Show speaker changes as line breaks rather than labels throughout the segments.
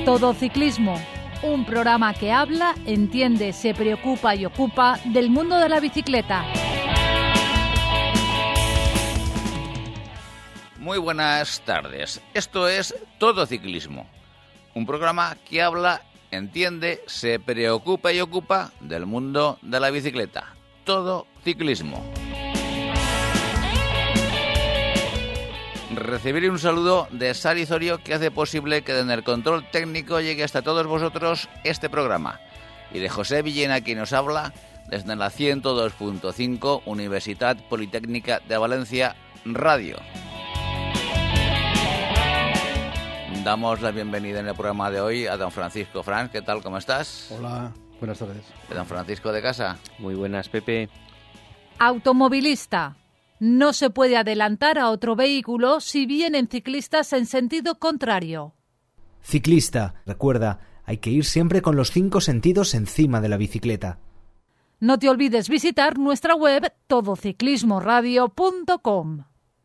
Todo Ciclismo, un programa que habla, entiende, se preocupa y ocupa del mundo de la bicicleta.
Muy buenas tardes. Esto es Todo Ciclismo, un programa que habla, entiende, se preocupa y ocupa del mundo de la bicicleta. Todo Ciclismo. Recibiré un saludo de Sari Zorio, que hace posible que en el control técnico llegue hasta todos vosotros este programa, y de José Villena, quien nos habla desde la 102.5 Universidad Politécnica de Valencia Radio. Damos la bienvenida en el programa de hoy a don Francisco. Fran, ¿qué tal? ¿Cómo estás?
Hola, buenas tardes.
Don Francisco de casa.
Muy buenas, Pepe.
Automovilista. No se puede adelantar a otro vehículo si vienen ciclistas en sentido contrario.
Ciclista, recuerda, hay que ir siempre con los 5 sentidos encima de la bicicleta.
No te olvides visitar nuestra web todociclismoradio.com.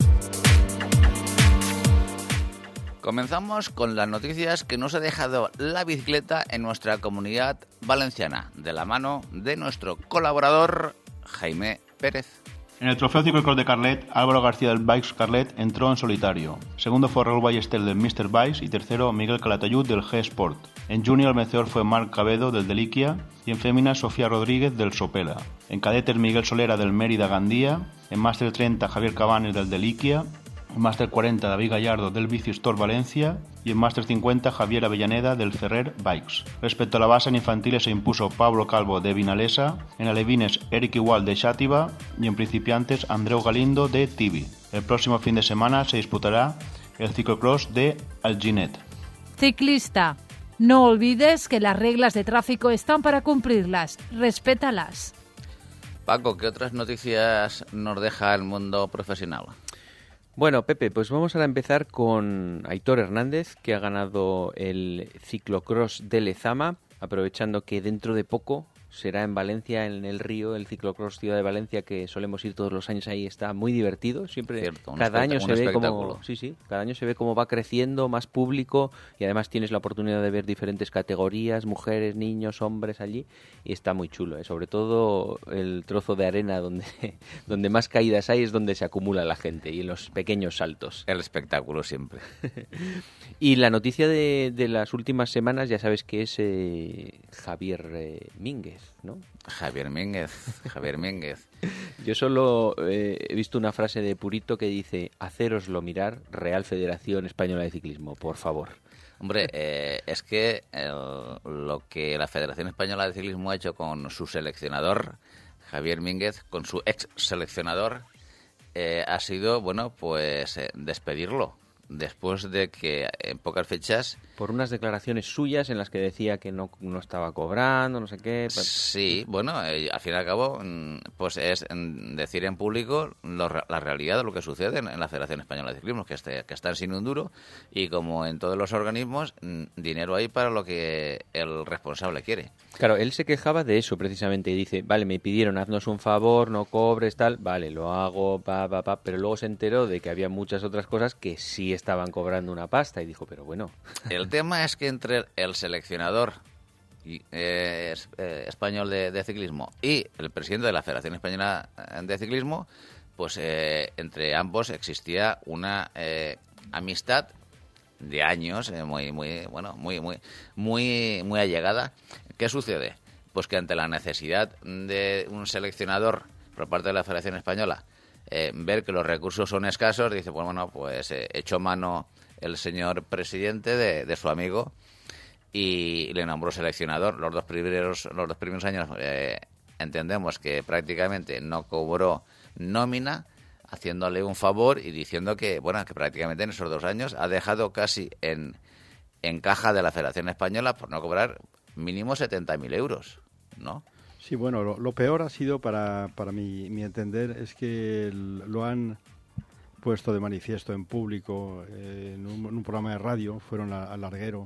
Comenzamos con las noticias que nos ha dejado la bicicleta en nuestra comunidad valenciana, de la mano de nuestro colaborador Jaime Pérez.
En el Trofeo Ciclocross de Carlet, Álvaro García del Bikes Carlet entró en solitario. Segundo fue Raúl Ballester del Mr. Bikes y tercero Miguel Calatayud del G-Sport. En junior el vencedor fue Marc Cabedo del Deliquia y en fémina Sofía Rodríguez del Sopela. En cadetes Miguel Solera del Mérida Gandía, en Máster 30 Javier Cabanes del Deliquia, en Máster 40 David Gallardo del Bici Store Valencia y en Máster 50 Javier Avellaneda del Ferrer Bikes. Respecto a la base en infantiles se impuso Pablo Calvo de Vinalesa, en alevines Eric Igual de Xàtiva y en principiantes Andreu Galindo de Tibi. El próximo fin de semana se disputará el ciclocross de Alginet.
Ciclista, no olvides que las reglas de tráfico están para cumplirlas. Respétalas.
Paco, ¿qué otras noticias nos deja el mundo profesional?
Bueno, Pepe, pues vamos a empezar con Aitor Hernández, que ha ganado el ciclocross de Lezama, aprovechando que dentro de poco será en Valencia, en el Río, el ciclocross Ciudad de Valencia, que solemos ir todos los años ahí. Está muy divertido, siempre.
Cierto,
cada año se ve como cada año se ve cómo va creciendo, más público, y además tienes la oportunidad de ver diferentes categorías, mujeres, niños, hombres allí, y está muy chulo, ¿eh? Sobre todo el trozo de arena donde más caídas hay es donde se acumula la gente, y en los pequeños saltos.
El espectáculo siempre.
Y la noticia de las últimas semanas, ya sabes que es Javier Mínguez, ¿no?
Javier Mínguez.
Yo solo he visto una frase de Purito que dice: hacéroslo mirar, Real Federación Española de Ciclismo, por favor.
Hombre, es que lo que la Federación Española de Ciclismo ha hecho con su seleccionador, Javier Mínguez, con su ex seleccionador, ha sido, bueno, pues despedirlo. Después de que en pocas fechas...
Por unas declaraciones suyas en las que decía que no estaba cobrando, no sé qué...
Sí, bueno, al fin y al cabo, pues es decir en público la realidad de lo que sucede en la Federación Española de Ciclismo, que están sin un duro, y como en todos los organismos, dinero hay para lo que el responsable quiere.
Claro, él se quejaba de eso precisamente, y dice, vale, me pidieron, haznos un favor, no cobres, tal, vale, lo hago, pero luego se enteró de que había muchas otras cosas que sí estaban cobrando una pasta, y dijo, pero bueno...
El tema es que entre el seleccionador español de ciclismo y el presidente de la Federación Española de Ciclismo, pues entre ambos existía una amistad de años, muy allegada. ¿Qué sucede? Pues que ante la necesidad de un seleccionador por parte de la Federación Española, ver que los recursos son escasos, dice, pues bueno, pues echó mano el señor presidente de su amigo y le nombró seleccionador. Los dos primeros años entendemos que prácticamente no cobró nómina, haciéndole un favor y diciendo que, bueno, que prácticamente en esos 2 años ha dejado casi en caja de la Federación Española por no cobrar mínimo 70.000 euros, ¿no?
Sí, bueno, lo peor ha sido para mi entender es que lo han puesto de manifiesto en público en un programa de radio, fueron al larguero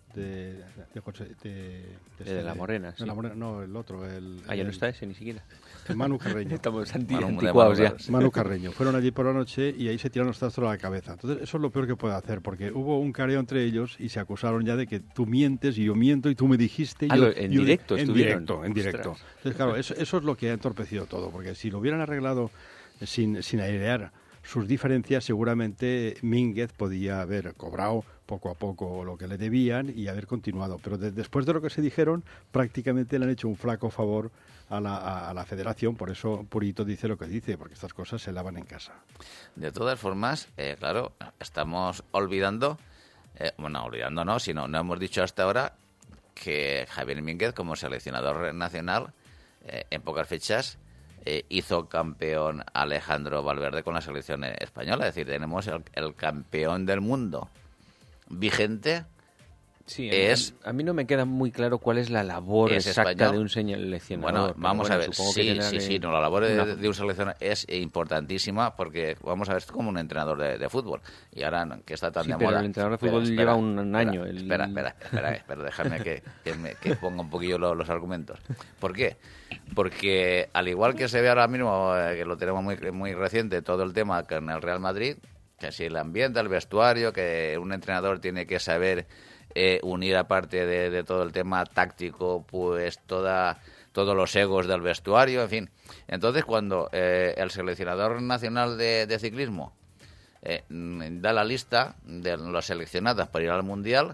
de
la Morena, sí.
De la Morena, no, el otro.
Ya no está ese ni siquiera.
El Manu Carreño.
Estamos anticuados ya.
Manu Carreño. Fueron allí por la noche y ahí se tiraron los trastos a la cabeza. Entonces, eso es lo peor que puede hacer, porque hubo un careo entre ellos y se acusaron ya de que tú mientes y yo miento y tú me dijiste...
En directo estuvieron.
En directo. Entonces, claro, eso es lo que ha entorpecido todo, porque si lo hubieran arreglado sin airear sus diferencias, seguramente Mínguez podía haber cobrado poco a poco lo que le debían y haber continuado. Pero después de lo que se dijeron, prácticamente le han hecho un flaco favor a la federación. Por eso Purito dice lo que dice, porque estas cosas se lavan en casa.
De todas formas, claro, estamos olvidando, olvidando no, sino no hemos dicho hasta ahora que Javier Mínguez, como seleccionador nacional, en pocas fechas, hizo campeón a Alejandro Valverde con la selección española. Es decir, tenemos el campeón del mundo vigente.
Sí, a mí no me queda muy claro cuál es la labor exacta español. De un seleccionador.
Bueno, vamos a ver. Sí, la labor de un seleccionador es importantísima, porque vamos a ver, esto como un entrenador de fútbol. Y ahora que está tan de
pero
moda.
El entrenador de fútbol lleva un año.
Espera, déjame que ponga un poquillo los argumentos. ¿Por qué? Porque al igual que se ve ahora mismo, que lo tenemos muy reciente, todo el tema con el Real Madrid, que si el ambiente, el vestuario, que un entrenador tiene que saber unir, aparte de todo el tema táctico, pues todos los egos del vestuario, en fin. Entonces, cuando el seleccionador nacional de ciclismo da la lista de los seleccionados para ir al Mundial,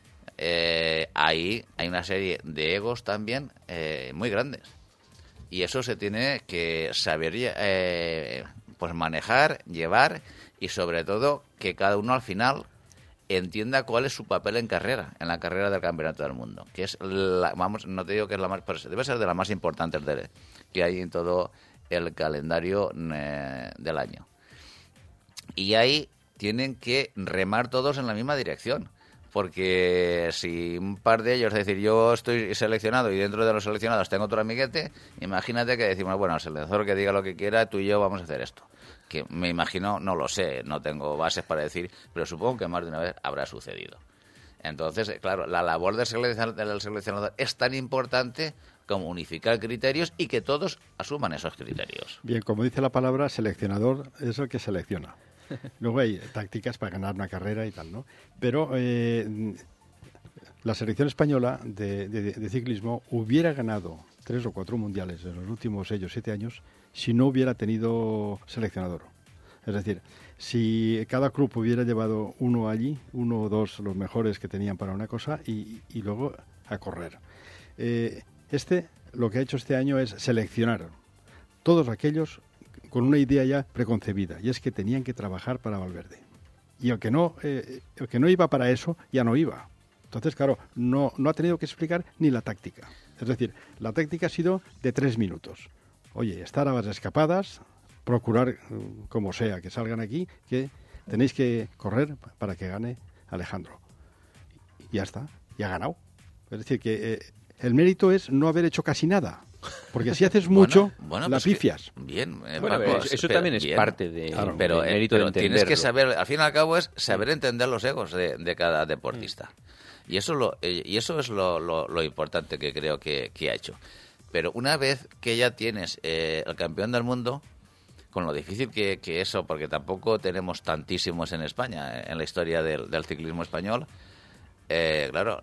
ahí hay una serie de egos también muy grandes. Y eso se tiene que saber pues manejar, llevar, y sobre todo que cada uno al final entienda cuál es su papel en la carrera del Campeonato del Mundo, que es no te digo que es la más, pero debe ser de las más importantes que hay en todo el calendario del año. Y ahí tienen que remar todos en la misma dirección, porque si un par de ellos, es decir, yo estoy seleccionado y dentro de los seleccionados tengo otro amiguete, imagínate que decimos, bueno, el seleccionador que diga lo que quiera, tú y yo vamos a hacer esto. Que me imagino, no lo sé, no tengo bases para decir, pero supongo que más de una vez habrá sucedido. Entonces, claro, la labor del seleccionador es tan importante como unificar criterios y que todos asuman esos criterios.
Bien, como dice la palabra, seleccionador es el que selecciona. Luego hay tácticas para ganar una carrera y tal, ¿no? Pero la selección española de ciclismo hubiera ganado 3 o 4 mundiales en los últimos 6 o 7 años si no hubiera tenido seleccionador. Es decir, si cada club hubiera llevado uno allí, 1 o 2 los mejores que tenían para una cosa y luego a correr. Lo que ha hecho este año es seleccionar todos aquellos con una idea ya preconcebida, y es que tenían que trabajar para Valverde. Y el que no iba para eso, ya no iba. Entonces, claro, no ha tenido que explicar ni la táctica. Es decir, la táctica ha sido de 3 minutos. Oye, estar a las escapadas, procurar, como sea, que salgan aquí, que tenéis que correr para que gane Alejandro. Y ya está, ya ha ganado. Es decir, que el mérito es no haber hecho casi nada. Porque si haces mucho, la pues pifias.
Bien,
eso también es parte del mérito de entenderlo.
Tienes que saber, al fin y al cabo, es saber entender los egos de cada deportista. Y eso es lo importante que creo que ha hecho. Pero una vez que ya tienes el campeón del mundo, con lo difícil que eso, porque tampoco tenemos tantísimos en España, en la historia del ciclismo español, claro,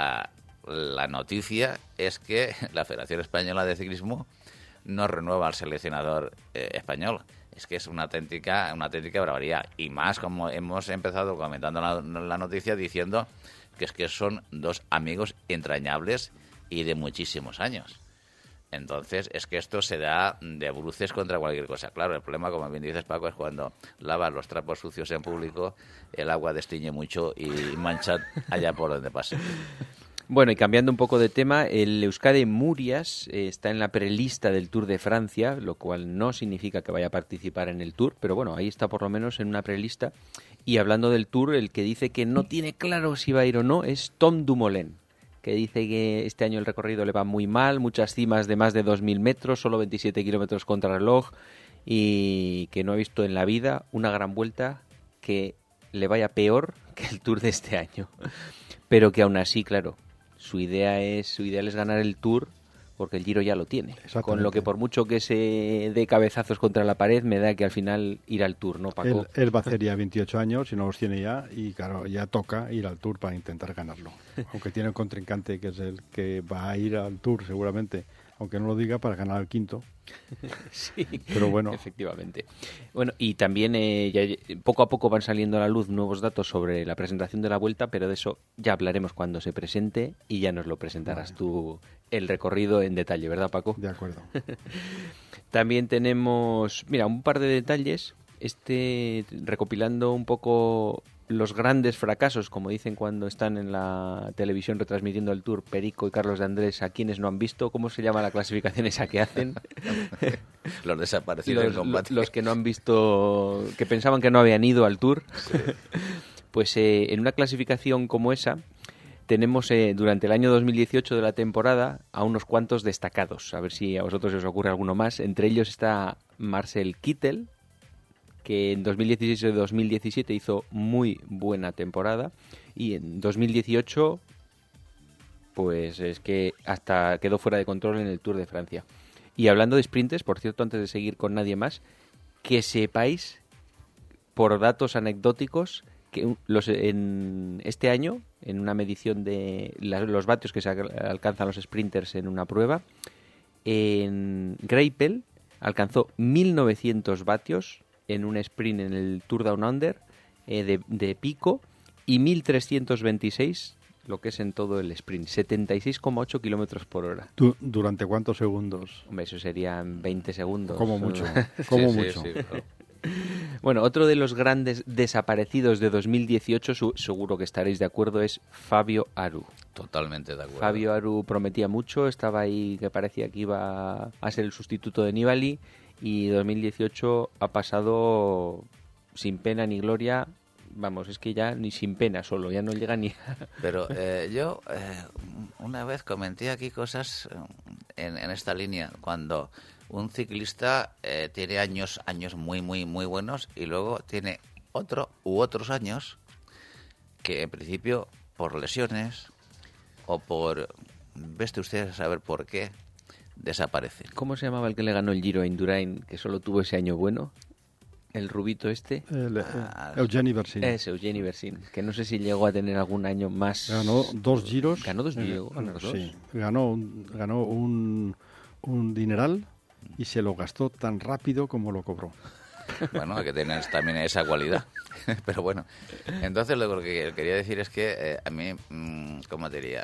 la noticia es que la Federación Española de Ciclismo no renueva al seleccionador español. Es que es una auténtica barbaridad. Y más, como hemos empezado comentando la noticia, diciendo que son 2 amigos entrañables y de muchísimos años. Entonces, es que esto se da de bruces contra cualquier cosa. Claro, el problema, como bien dices, Paco, es cuando lavas los trapos sucios en público, el agua destiñe mucho y mancha allá por donde pase.
Bueno, y cambiando un poco de tema, el Euskadi Murias está en la prelista del Tour de Francia, lo cual no significa que vaya a participar en el Tour, pero bueno, ahí está por lo menos en una prelista. Y hablando del Tour, el que dice que no tiene claro si va a ir o no es Tom Dumoulin, que dice que este año el recorrido le va muy mal, muchas cimas de más de 2.000 metros, solo 27 kilómetros contra reloj, y que no ha visto en la vida una gran vuelta que le vaya peor que el Tour de este año. pero que aún así, claro, su ideal es ganar el Tour, porque el Giro ya lo tiene. Con lo que por mucho que se dé cabezazos contra la pared, me da que al final ir al Tour, ¿no, Paco?
Él va a hacer ya 28 años y no los tiene ya, y claro, ya toca ir al Tour para intentar ganarlo. Aunque tiene un contrincante que es el que va a ir al Tour seguramente, aunque no lo diga, para ganar el quinto.
Sí,
pero bueno.
Efectivamente. Bueno, y también ya poco a poco van saliendo a la luz nuevos datos sobre la presentación de la Vuelta, pero de eso ya hablaremos cuando se presente y ya nos lo presentarás tú el recorrido en detalle, ¿verdad, Paco?
De acuerdo.
También tenemos, mira, un par de detalles, recopilando un poco los grandes fracasos, como dicen cuando están en la televisión retransmitiendo el Tour, Perico y Carlos de Andrés, a quienes no han visto. ¿Cómo se llama la clasificación esa que hacen?
Los desaparecidos en combate.
Los que no han visto, que pensaban que no habían ido al Tour. Sí. Pues en una clasificación como esa tenemos durante el año 2018 de la temporada a unos cuantos destacados. A ver si a vosotros os ocurre alguno más. Entre ellos está Marcel Kittel, que en 2016 y 2017 hizo muy buena temporada, y en 2018 pues es que hasta quedó fuera de control en el Tour de Francia. Y hablando de sprinters, por cierto, antes de seguir con nadie más, que sepáis, por datos anecdóticos, que en este año, en una medición de los vatios que se alcanzan los sprinters en una prueba, en Greipel alcanzó 1900 vatios en un sprint en el Tour Down Under de pico, y 1326 lo que es en todo el sprint, 76,8 kilómetros por hora.
¿Durante cuántos segundos?
Hombre, eso serían 20 segundos.
Como mucho, como mucho.
Sí, claro.
Bueno, otro de los grandes desaparecidos de 2018, seguro que estaréis de acuerdo, es Fabio Aru.
Totalmente de acuerdo.
Fabio Aru prometía mucho, estaba ahí que parecía que iba a ser el sustituto de Nibali, y 2018 ha pasado sin pena ni gloria. Vamos, es que ya ni sin pena solo, ya no llega ni...
Pero yo una vez comenté aquí cosas en esta línea, cuando un ciclista tiene años muy buenos, y luego tiene otros años que en principio por lesiones o por, veste usted a saber por qué, desaparecen.
¿Cómo se llamaba el que le ganó el Giro a Indurain, que solo tuvo ese año bueno? El rubito este.
Eugeni Versin.
Es Eugeni Versin, que no sé si llegó a tener algún año más.
Ganó 2 giros.
Ganó 2 giros.
Sí, ganó un dineral y se lo gastó tan rápido como lo cobró.
Bueno, hay que tener también esa cualidad. Pero bueno, entonces lo que quería decir es que a mí, ¿cómo te diría?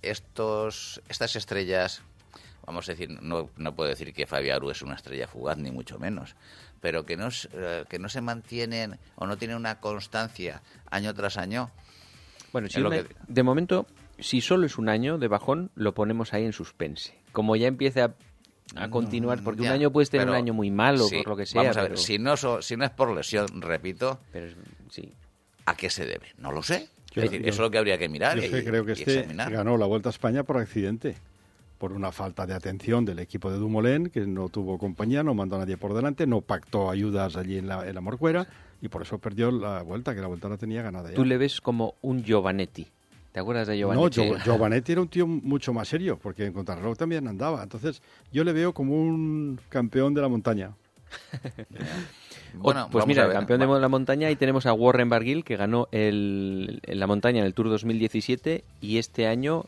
Estas estrellas, vamos a decir, no puedo decir que Fabio Aru es una estrella fugaz, ni mucho menos, pero que no se mantienen o no tienen una constancia año tras año.
Bueno, de momento, si solo es un año de bajón, lo ponemos ahí en suspense. Como ya empiece a continuar, porque un año puedes tener un año muy malo, sí, por lo que sea.
Vamos a ver, si no es por lesión, repito,
pero sí.
¿A qué se debe? No lo sé. Es decir, eso es lo que habría que mirar.
Yo creo que ganó la Vuelta a España por accidente, por una falta de atención del equipo de Dumoulin, que no tuvo compañía, no mandó a nadie por delante, no pactó ayudas allí en la Morcuera, y por eso perdió la Vuelta, que la Vuelta la tenía ganada ya.
Tú le ves como un Giovanetti. ¿Te acuerdas de Giovanetti?
No, Giovanetti era un tío mucho más serio, porque en contrarreloj también andaba. Entonces, yo le veo como un campeón de la montaña.
Bueno, pues mira, el campeón de la montaña, y tenemos a Warren Barguil, que ganó la montaña en el Tour 2017, y este año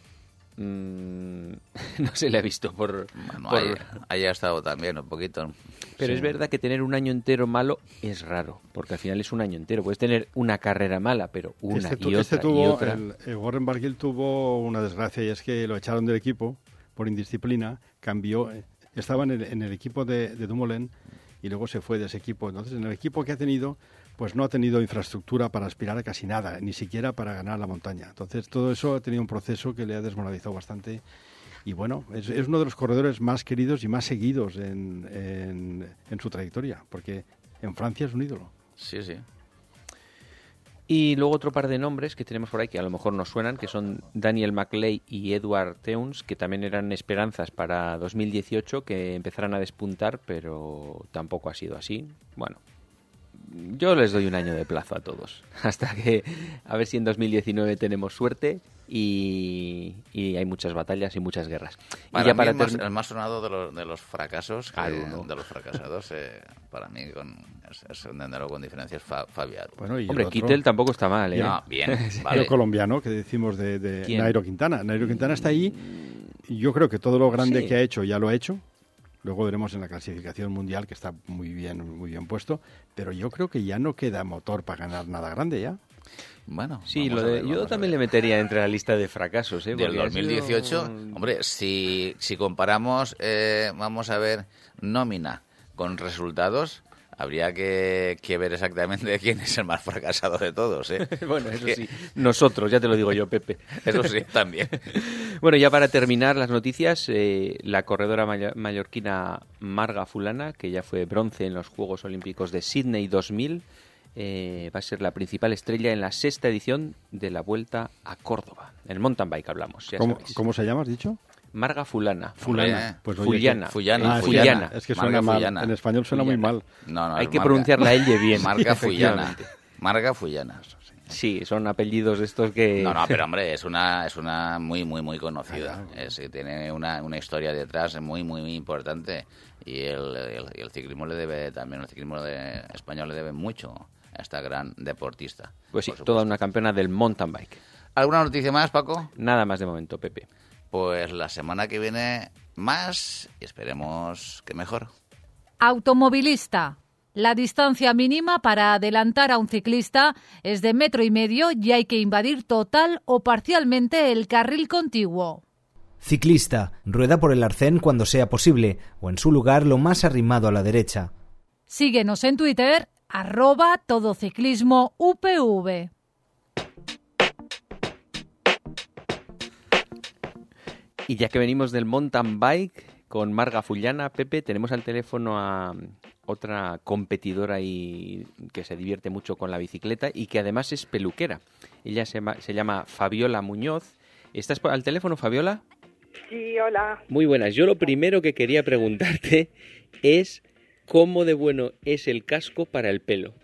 no se le ha visto por...
Ahí ha estado también un poquito.
Pero sí, es verdad que tener un año entero malo es raro, porque al final es un año entero. Puedes tener una carrera mala, pero otra.
Warren Barguil tuvo una desgracia, y es que lo echaron del equipo por indisciplina, cambió, estaba en el equipo de Dumoulin, y luego se fue de ese equipo. Entonces, en el equipo que ha tenido, pues no ha tenido infraestructura para aspirar a casi nada, ni siquiera para ganar la montaña. Entonces, todo eso ha tenido un proceso que le ha desmoralizado bastante. Y bueno, es uno de los corredores más queridos y más seguidos en su trayectoria, porque en Francia es un ídolo.
Sí, sí.
Y luego otro par de nombres que tenemos por ahí que a lo mejor nos suenan, que son Daniel Maclay y Edward Teuns, que también eran esperanzas para 2018, que empezaran a despuntar, pero tampoco ha sido así. Bueno, yo les doy un año de plazo a todos, hasta que a ver si en 2019 tenemos suerte y hay muchas batallas y muchas guerras.
Para
y ya
mí el más sonado de los fracasos, de los fracasados, para mí es entenderlo con diferencia, es Fabio Aru.
Bueno, y
Hombre, Kittel tampoco está mal, ¿eh?
No, bien, vale.
El colombiano que decimos de Nairo Quintana. Nairo Quintana está ahí y yo creo que todo lo grande que ha hecho ya lo ha hecho. Luego veremos en la clasificación mundial, que está muy bien puesto, pero yo creo que ya no queda motor para ganar nada grande ya.
Bueno,
sí,
yo
también le metería entre la lista de fracasos.
Del 2018, hombre, si comparamos, vamos a ver, nómina con resultados, habría que ver exactamente quién es el más fracasado de todos, ¿eh?
Bueno, eso sí, nosotros, ya te lo digo yo, Pepe.
Eso sí, también.
Bueno, ya para terminar las noticias, la corredora mallorquina Marga Fulana, que ya fue bronce en los Juegos Olímpicos de Sydney 2000, va a ser la principal estrella en la 6ª edición de la Vuelta a Córdoba. El mountain bike hablamos.
¿Cómo se llama, has dicho?
Marga Fulana.
Pues
Fullana.
Fullana. Es que suena mal. En español suena muy mal.
No,
hay que pronunciar la L bien.
Marga Fullana. Marga Fullana.
Sí, son apellidos estos que...
No, pero hombre, es una muy conocida. Tiene una historia detrás muy importante. Y el ciclismo le debe también, el ciclismo español le debe mucho a esta gran deportista.
Pues sí, toda una campeona del mountain bike.
¿Alguna noticia más, Paco?
Nada más de momento, Pepe.
Pues la semana que viene más y esperemos que mejor.
Automovilista. La distancia mínima para adelantar a un ciclista es de 1,5 metros y hay que invadir total o parcialmente el carril contiguo.
Ciclista. Rueda por el arcén cuando sea posible o en su lugar lo más arrimado a la derecha.
Síguenos en Twitter, @todociclismoupv.
Y ya que venimos del mountain bike con Marga Fullana, Pepe, tenemos al teléfono a otra competidora y que se divierte mucho con la bicicleta y que además es peluquera. Ella se llama Fabiola Muñoz. ¿Estás al teléfono, Fabiola?
Sí, hola.
Muy buenas. Yo lo primero que quería preguntarte es cómo de bueno es el casco para el pelo.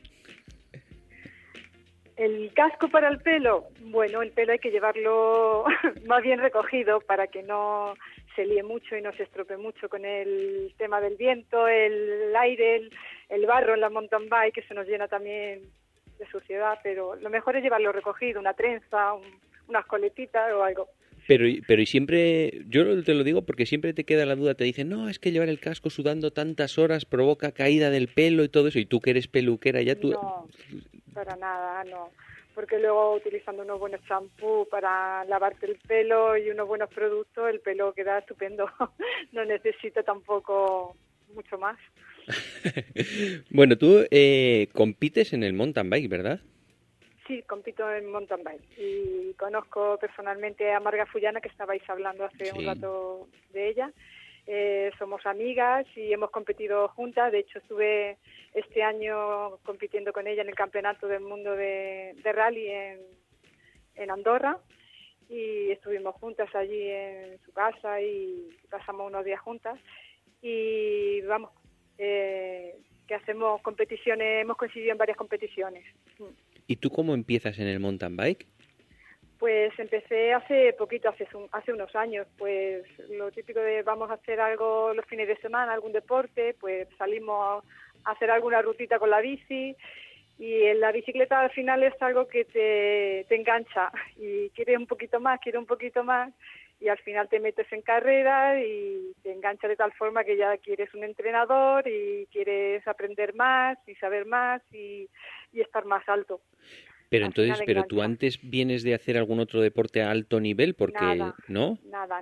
¿El casco para el pelo? Bueno, el pelo hay que llevarlo más bien recogido para que no se líe mucho y no se estropee mucho con el tema del viento, el aire, el barro en la mountain bike, que se nos llena también de suciedad, pero lo mejor es llevarlo recogido, una trenza, unas coletitas o algo.
Pero y siempre, yo te lo digo porque siempre te queda la duda, te dicen, no, es que llevar el casco sudando tantas horas provoca caída del pelo y todo eso, y tú que eres peluquera ya tú...
No, para nada, no, porque luego utilizando unos buenos champús para lavarte el pelo y unos buenos productos, el pelo queda estupendo, no necesito tampoco mucho más.
Bueno, tú compites en el mountain bike, ¿verdad?
Sí, compito en mountain bike y conozco personalmente a Marga Fullana, que estabais hablando hace un rato de ella. Somos amigas y hemos competido juntas. De hecho, estuve este año compitiendo con ella en el Campeonato del Mundo de Rally en Andorra y estuvimos juntas allí en su casa y pasamos unos días juntas. Y vamos, que hacemos competiciones, hemos coincidido en varias competiciones.
¿Y tú cómo empiezas en el mountain bike?
Pues empecé hace poquito, hace unos años, pues lo típico de vamos a hacer algo los fines de semana, algún deporte, pues salimos a hacer alguna rutita con la bici y en la bicicleta al final es algo que te engancha y quieres un poquito más y al final te metes en carrera y te engancha de tal forma que ya quieres un entrenador y quieres aprender más y saber más y estar más alto.
Pero entonces, tú antes vienes de hacer algún otro deporte a alto nivel, porque ¿no?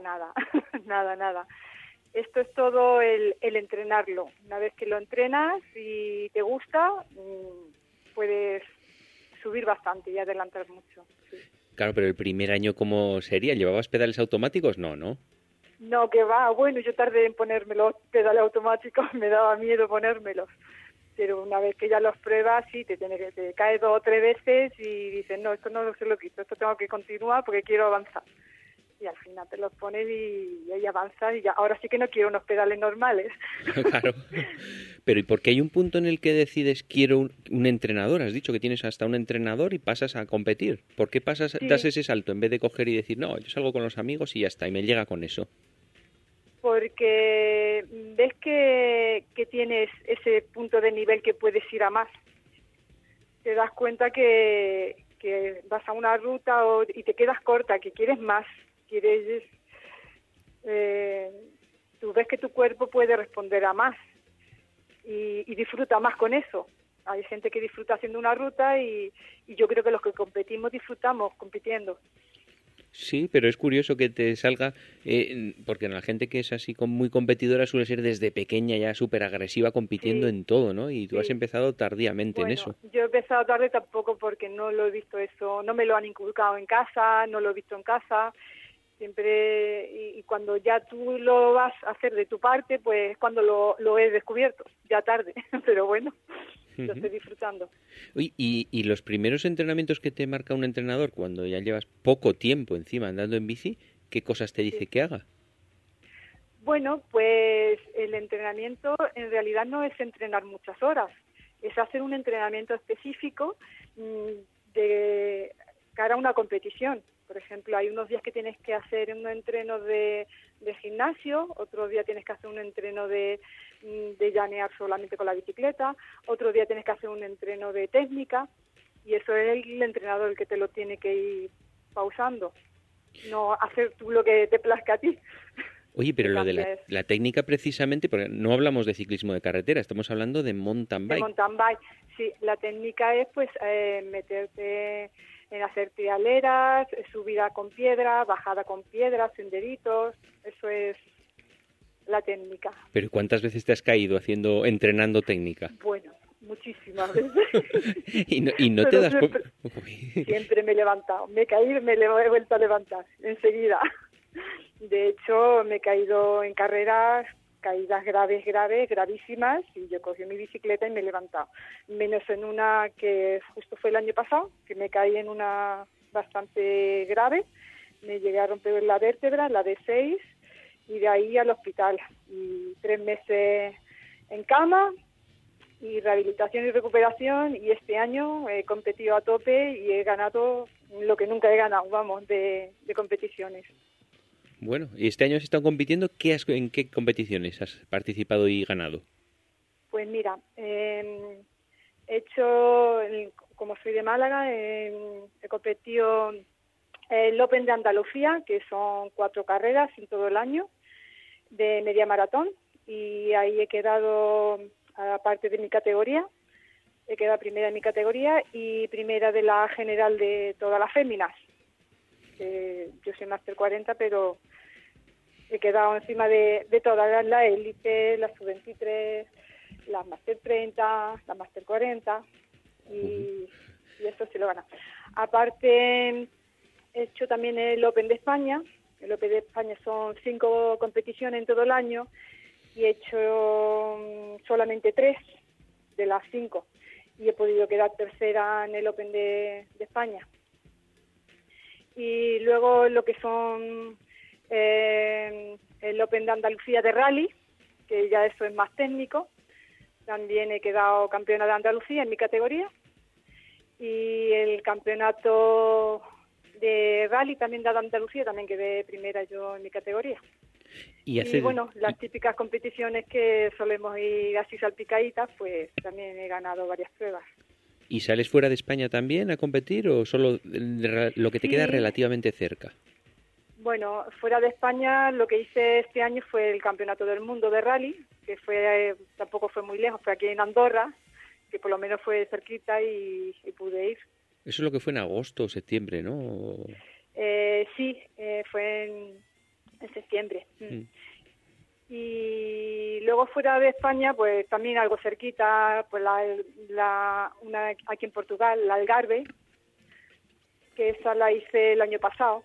Nada. Esto es todo el entrenarlo. Una vez que lo entrenas y te gusta, puedes subir bastante y adelantar mucho. Sí.
Claro, pero el primer año, ¿cómo sería? ¿Llevabas pedales automáticos? No.
No, que va. Bueno, yo tardé en ponerme los pedales automáticos, me daba miedo ponérmelos. Pero una vez que ya los pruebas, sí, te caes 2 o 3 veces y dices, no, esto no se lo quito, esto tengo que continuar porque quiero avanzar. y al final te los pones y ahí avanzas y ya. Ahora sí que no quiero unos pedales normales.
Claro. Pero ¿y por qué hay un punto en el que decides quiero un entrenador? Has dicho que tienes hasta un entrenador y pasas a competir. ¿Por qué das ese salto en vez de coger y decir, no, yo salgo con los amigos y ya está, y me llega con eso?
Porque ves que tienes ese punto de nivel que puedes ir a más. Te das cuenta que vas a una ruta y te quedas corta, que quieres más, tú ves que tu cuerpo puede responder a más y disfruta más con eso. Hay gente que disfruta haciendo una ruta y yo creo que los que competimos disfrutamos compitiendo.
Sí, pero es curioso que te salga, porque la gente que es así muy competidora suele ser desde pequeña ya súper agresiva compitiendo en todo, ¿no? Y tú has empezado tardíamente en eso.
Yo he empezado tarde tampoco porque no lo he visto eso, no me lo han inculcado en casa, no lo he visto en casa. Siempre, y cuando ya tú lo vas a hacer de tu parte, pues cuando lo he descubierto, ya tarde, pero bueno. Lo estoy disfrutando.
Uy, y los primeros entrenamientos que te marca un entrenador cuando ya llevas poco tiempo encima andando en bici, ¿qué cosas te dice que haga?
Bueno, pues el entrenamiento en realidad no es entrenar muchas horas, es hacer un entrenamiento específico de cara a una competición. Por ejemplo, hay unos días que tienes que hacer un entreno de gimnasio, otro día tienes que hacer un entreno de llanear solamente con la bicicleta, otro día tienes que hacer un entreno de técnica, y eso es el entrenador el que te lo tiene que ir pausando, no hacer tú lo que te plazca a ti.
Oye, pero lo de la técnica precisamente, porque no hablamos de ciclismo de carretera, estamos hablando de mountain bike.
De mountain bike, sí, la técnica es pues meterte en hacer trialeras, subida con piedra, bajada con piedra, senderitos, eso es la técnica.
¿Pero cuántas veces te has caído entrenando técnica?
Bueno, muchísimas veces.
y no te das...
Siempre me he levantado, me he caído y me he vuelto a levantar, enseguida. De hecho, me he caído en carreras, caídas gravísimas, y yo cogí mi bicicleta y me he levantado. Menos en una que justo fue el año pasado, que me caí en una bastante grave, me llegué a romper la vértebra, la D6, y de ahí al hospital. Y 3 meses en cama, y rehabilitación y recuperación, y este año he competido a tope y he ganado lo que nunca he ganado, de competiciones.
Bueno, y este año has estado compitiendo, ¿en qué competiciones has participado y ganado?
Pues mira, he hecho, como soy de Málaga, he competido el Open de Andalucía, que son 4 carreras en todo el año, de media maratón, y ahí he quedado, aparte de mi categoría, he quedado primera en mi categoría y primera de la general de todas las féminas. Yo soy Máster 40, pero he quedado encima de todas la élite, las sub-23, las Máster 30, las Máster 40, y eso sí lo gana. Aparte, he hecho también el Open de España. El Open de España son 5 competiciones en todo el año, y he hecho solamente 3 de las 5, y he podido quedar tercera en el Open de España. Y luego lo que son el Open de Andalucía de Rally, que ya eso es más técnico, también he quedado campeona de Andalucía en mi categoría, y el campeonato de Rally también de Andalucía también quedé primera yo en mi categoría. Y bueno, las típicas competiciones que solemos ir así salpicaditas, pues también he ganado varias pruebas.
¿Y sales fuera de España también a competir o solo lo que te queda relativamente cerca?
Bueno, fuera de España lo que hice este año fue el Campeonato del Mundo de Rally, que tampoco fue muy lejos, fue aquí en Andorra, que por lo menos fue cerquita y pude ir.
Eso es lo que fue en agosto o septiembre, ¿no?
Sí, fue en septiembre. Y luego fuera de España, pues también algo cerquita, pues una aquí en Portugal, la Algarve, que esa la hice el año pasado.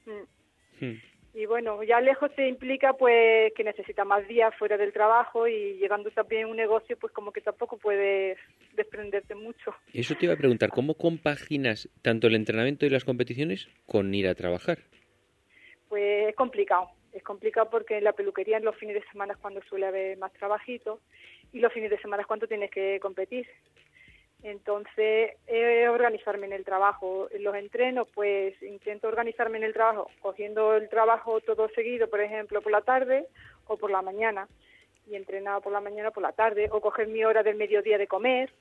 Y bueno, ya lejos te implica pues que necesitas más días fuera del trabajo, y llevando también un negocio, pues como que tampoco puedes desprenderte mucho.
Eso te iba a preguntar, ¿cómo compaginas tanto el entrenamiento y las competiciones con ir a trabajar?
Pues es complicado porque en la peluquería en los fines de semana es cuando suele haber más trabajito y los fines de semana es cuando tienes que competir. Entonces, organizarme en el trabajo. En los entrenos, pues intento organizarme en el trabajo, cogiendo el trabajo todo seguido, por ejemplo, por la tarde o por la mañana, y entrenado por la mañana o por la tarde, o coger mi hora del mediodía de comer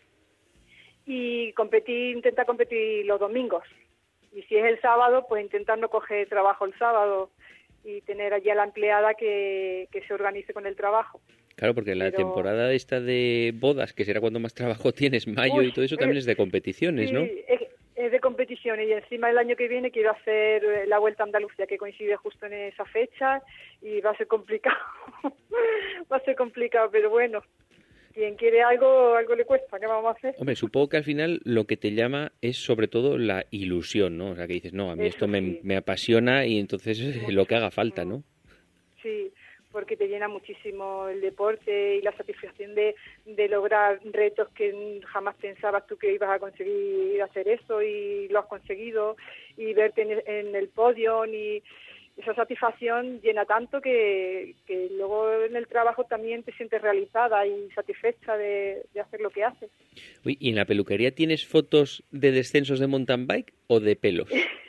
y intentar competir los domingos. Y si es el sábado, pues intentar no coger trabajo el sábado y tener allí a la empleada que se organice con el trabajo.
Claro, porque la temporada esta de bodas, que será cuando más trabajo tienes, mayo y todo eso, también es de competiciones,
sí,
¿no?
Es de competiciones y encima el año que viene quiero hacer la Vuelta a Andalucía, que coincide justo en esa fecha y va a ser complicado. Va a ser complicado, pero bueno, quien quiere algo le cuesta, ¿qué vamos a hacer?
Hombre, supongo que al final lo que te llama es sobre todo la ilusión, ¿no? O sea, que dices, no, a mí esto me apasiona y entonces lo que haga falta, ¿no?
Sí, porque te llena muchísimo el deporte y la satisfacción de lograr retos que jamás pensabas tú que ibas a conseguir hacer eso y lo has conseguido, y verte en el podio, y esa satisfacción llena tanto que luego en el trabajo también te sientes realizada y satisfecha de hacer lo que haces.
Uy, ¿y en la peluquería tienes fotos de descensos de mountain bike o de pelos?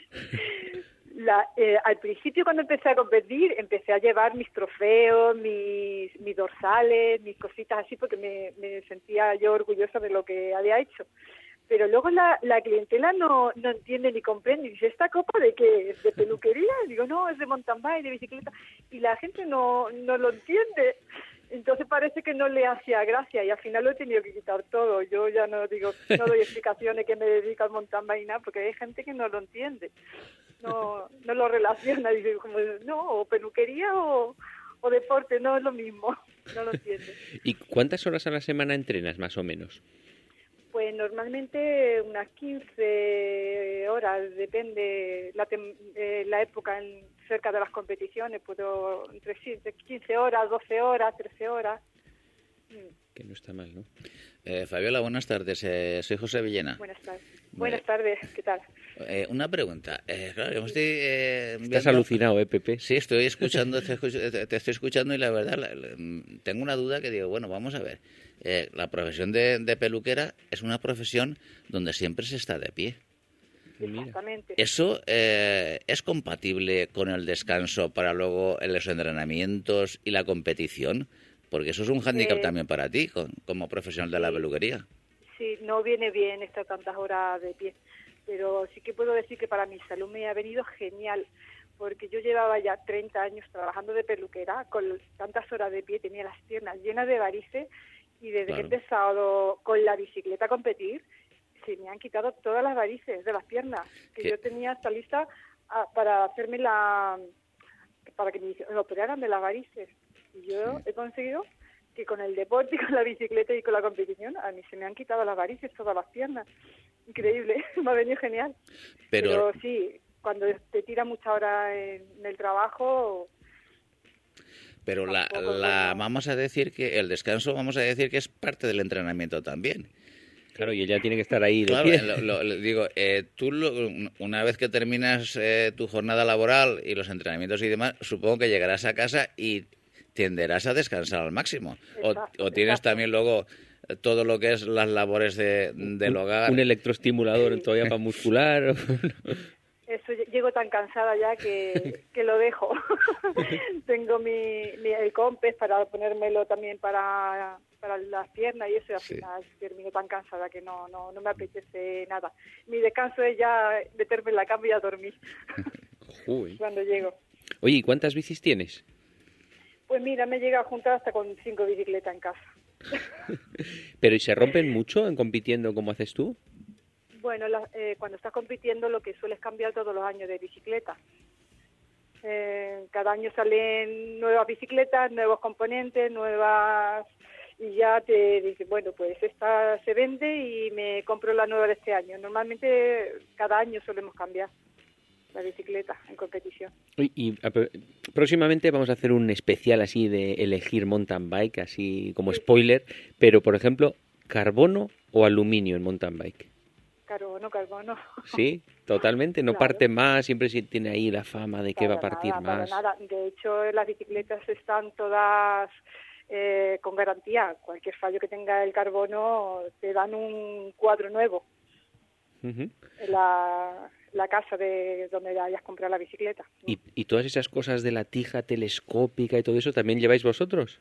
Al principio, cuando empecé a competir, empecé a llevar mis trofeos, mis dorsales, mis cositas así, porque me sentía yo orgullosa de lo que había hecho. Pero luego la clientela no entiende ni comprende. Y dice, ¿esta copa de qué es? ¿De peluquería? Y digo, no, es de mountain bike, de bicicleta. Y la gente no lo entiende. Entonces parece que no le hacía gracia y al final lo he tenido que quitar todo. Yo ya no doy explicaciones que me dedico al mountain bike, nada, porque hay gente que no lo entiende. No lo relaciona, dice, como, no, o peluquería o deporte, no es lo mismo, no lo entiende.
¿Y cuántas horas a la semana entrenas, más o menos?
Pues normalmente unas 15 horas, depende la época cerca de las competiciones, puedo entre 15 horas, 12 horas, 13 horas.
Que no está mal, ¿no?
Fabiola, buenas tardes. Soy José Villena.
Buenas tardes. Buenas tardes, ¿qué tal?
Una pregunta. Claro, yo
Estás alucinado, Pepe?
Sí, estoy escuchando, te estoy escuchando y la verdad tengo una duda que digo, bueno, vamos a ver. La profesión de peluquera es una profesión donde siempre se está de pie.
Exactamente.
¿Eso es compatible con el descanso para luego los entrenamientos y la competición? Porque eso es un hándicap también para ti, como profesional de la peluquería.
Sí, no viene bien estar tantas horas de pie, pero sí que puedo decir que para mi salud me ha venido genial, porque yo llevaba ya 30 años trabajando de peluquera, con tantas horas de pie, tenía las piernas llenas de varices, y desde que he empezado con la bicicleta a competir, se me han quitado todas las varices de las piernas, que yo tenía hasta lista para hacerme para que me operaran de las varices. Y yo he conseguido que con el deporte y con la bicicleta y con la competición, a mí se me han quitado las varices, todas las piernas. Increíble, me ha venido genial. Pero sí, cuando te tira mucha hora en el trabajo...
Pero vamos a decir que el descanso, vamos a decir que es parte del entrenamiento también.
Claro, y ella tiene que estar ahí de
pie. Digo, tú una vez que terminas tu jornada laboral y los entrenamientos y demás, supongo que llegarás a casa y tenderás a descansar al máximo. Exacto, o tienes también luego todo lo que es las labores del hogar.
Un electroestimulador todavía para muscular.
Eso, llego tan cansada ya que lo dejo. Tengo el Compes para ponérmelo también para las piernas y eso, y al final termino tan cansada que no me apetece nada. Mi descanso es ya meterme en la cama y a dormir. Cuando llego.
Oye, ¿y cuántas bicis tienes?
Pues mira, me llega a juntar hasta con 5 bicicletas en casa.
¿Pero y se rompen mucho en compitiendo como haces tú?
Bueno, cuando estás compitiendo lo que sueles cambiar todos los años de bicicleta. Cada año salen nuevas bicicletas, nuevos componentes, nuevas... Y ya te dices, bueno, pues esta se vende y me compro la nueva de este año. Normalmente cada año solemos cambiar la bicicleta en competición.
Y próximamente vamos a hacer un especial así de elegir mountain bike, así como spoiler, pero por ejemplo, ¿carbono o aluminio en mountain bike?
Carbono.
Sí, totalmente, no
Claro.
parte más, siempre tiene ahí la fama de que va a partir más.
Para nada. De hecho, las bicicletas están todas con garantía. Cualquier fallo que tenga el carbono, te dan un cuadro nuevo.
Ujú.
En la casa de donde hayas comprado la bicicleta.
¿Y todas esas cosas de la tija telescópica y todo eso también lleváis vosotros?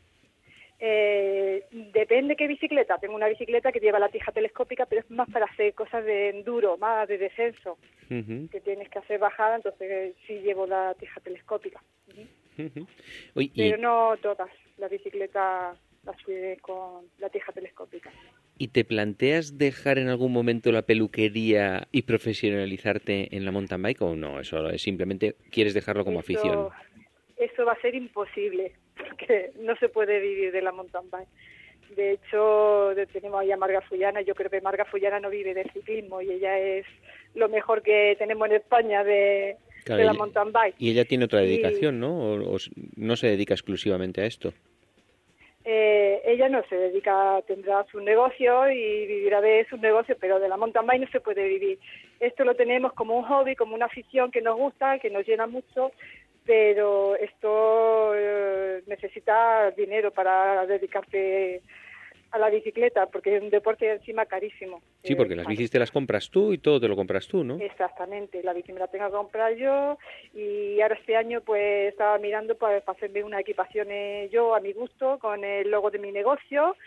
Depende qué bicicleta. Tengo una bicicleta que lleva la tija telescópica, pero es más para hacer cosas de enduro, más de descenso,
Ujú,
que tienes que hacer bajada, entonces sí llevo la tija telescópica.
ujú. Oye,
Pero no todas las bicicletas las subes con la tija telescópica.
¿y te planteas dejar en algún momento la peluquería y profesionalizarte en la mountain bike o no? Eso es simplemente quieres dejarlo como afición.
Eso va a ser imposible, porque no se puede vivir de la mountain bike. De hecho, tenemos ahí a Marga Fullana. Yo creo que Marga Fullana no vive del ciclismo y ella es lo mejor que tenemos en España de la mountain bike.
Y ella tiene otra dedicación, ¿no? ¿O no se dedica exclusivamente a esto?
Ella no se dedica, tendrá su negocio y vivirá de su negocio, pero de la mountain bike no se puede vivir. Esto lo tenemos como un hobby, como una afición que nos gusta, que nos llena mucho, pero esto necesita dinero para dedicarte a la bicicleta, porque es un deporte encima carísimo.
Sí, porque las bicis te las compras tú y todo te lo compras tú, ¿no?
Exactamente, la bici me la tengo que comprar yo y ahora este año pues estaba mirando para hacerme unas equipaciones yo a mi gusto con el logo de mi negocio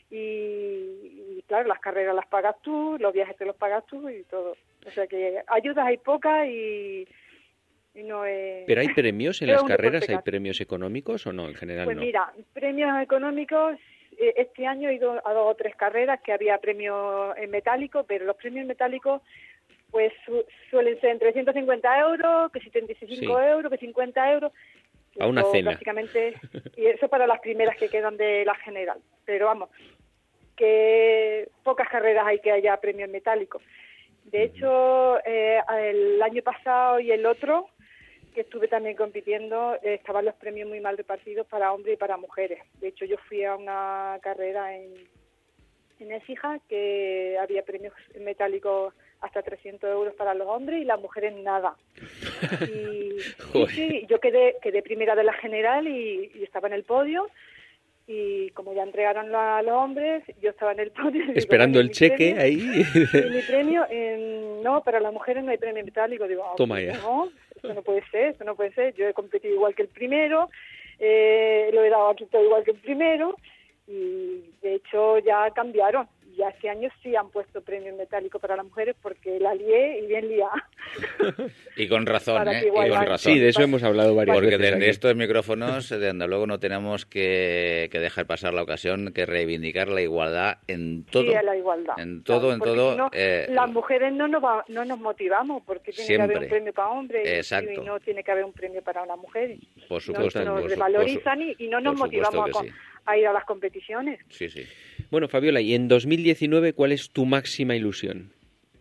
y claro, las carreras las pagas tú, los viajes te los pagas tú y todo. O sea que ayudas hay pocas y no es...
¿Pero hay premios en
es
las
un
carreras?
deporte
¿Hay
caro.
premios económicos o no? En general
Pues
no.
mira, premios económicos, este año he ido a 2 o 3 carreras que había premios en metálico, pero los premios metálicos pues suelen ser entre 150 euros, que 75
Sí.
euros, que 50 euros.
A una
Eso,
cena.
Básicamente, y eso para las primeras que quedan de la general. Pero vamos, que pocas carreras hay que haya premios metálicos. De hecho, el año pasado y el otro, que estuve también compitiendo, estaban los premios muy mal repartidos para hombres y para mujeres. De hecho, yo fui a una carrera en Écija que había premios metálicos hasta 300 euros para los hombres y las mujeres nada. Y sí, yo quedé primera de la general y estaba en el podio. Y como ya entregaron a los hombres, yo estaba en el podio.
Esperando el cheque
premio,
ahí.
Y mi premio, no, para las mujeres no hay premio metálico. Digo,
Toma ya.
No, esto no puede ser. Yo he competido igual que el primero, lo he dado aquí todo igual que el primero, y de hecho ya cambiaron. Ya este año sí han puesto premio metálico para las mujeres porque la lié y bien liada.
Y con razón,
Para que
y con
igual-
razón.
Sí, de eso hemos hablado varias
Porque
veces
desde
aquí.
estos micrófonos, desde luego, no tenemos que dejar pasar la ocasión, que reivindicar la igualdad en todo.
Sí, a la igualdad.
En todo,
Claro,
en
porque
todo.
si no, las mujeres no nos motivamos porque tiene que haber
Siempre.
un premio para hombres
Exacto.
y no tiene que haber un premio para una mujer.
Por supuesto.
Nos
por
revalorizan y no nos
por supuesto
motivamos
que sí.
a ir a las competiciones.
Sí, sí.
Bueno, Fabiola, y en 2019, ¿cuál es tu máxima ilusión?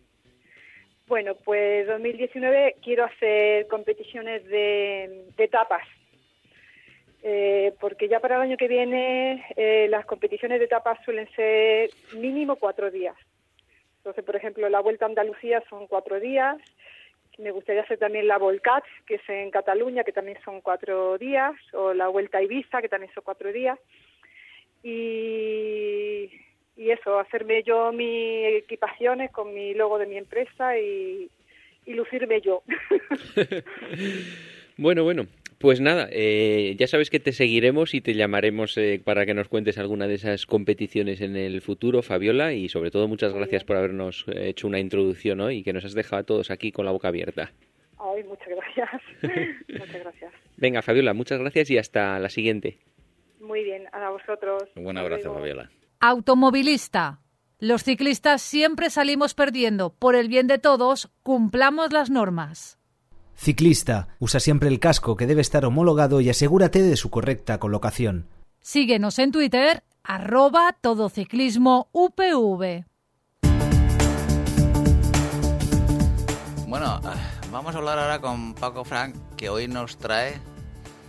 Bueno, pues 2019 quiero hacer competiciones de etapas, porque ya para el año que viene las competiciones de etapas suelen ser mínimo 4 días. Entonces, por ejemplo, la Vuelta a Andalucía son 4 días. Me gustaría hacer también la Volcat, que es en Cataluña, que también son 4 días, o la Vuelta a Ibiza, que también son 4 días. Y eso, hacerme yo mis equipaciones con mi logo de mi empresa y lucirme yo.
Bueno, pues nada, ya sabes que te seguiremos y te llamaremos para que nos cuentes alguna de esas competiciones en el futuro, Fabiola, y sobre todo muchas gracias por habernos hecho una introducción hoy y que nos has dejado a todos aquí con la boca abierta.
Ay, muchas gracias. Muchas gracias.
Venga, Fabiola, muchas gracias y hasta la siguiente.
Muy bien, a vosotros.
Un
Hasta
abrazo,
luego.
Fabiola.
Automovilista. Los ciclistas siempre salimos perdiendo. Por el bien de todos, cumplamos las normas.
Ciclista, usa siempre el casco que debe estar homologado y asegúrate de su correcta colocación.
Síguenos en Twitter, @todociclismoupv.
Bueno, vamos a hablar ahora con Paco Frank, que hoy nos trae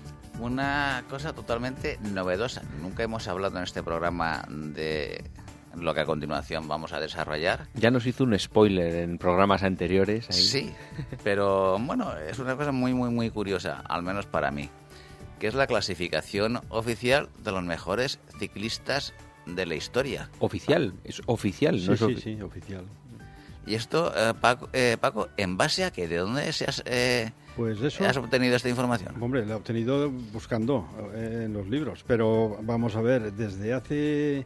una cosa totalmente novedosa. Nunca hemos hablado en este programa de lo que a continuación vamos a desarrollar.
Ya nos hizo un spoiler en programas anteriores. Ahí.
Sí, pero bueno, es una cosa muy, muy, muy curiosa, al menos para mí, que es la clasificación oficial de los mejores ciclistas de la historia.
Oficial, es oficial,
Sí,
¿no?
sí, oficial.
Y esto, Paco, ¿en base a qué? ¿De dónde
Pues eso,
has obtenido esta información?
hombre, la he obtenido buscando en los libros, pero vamos a ver, desde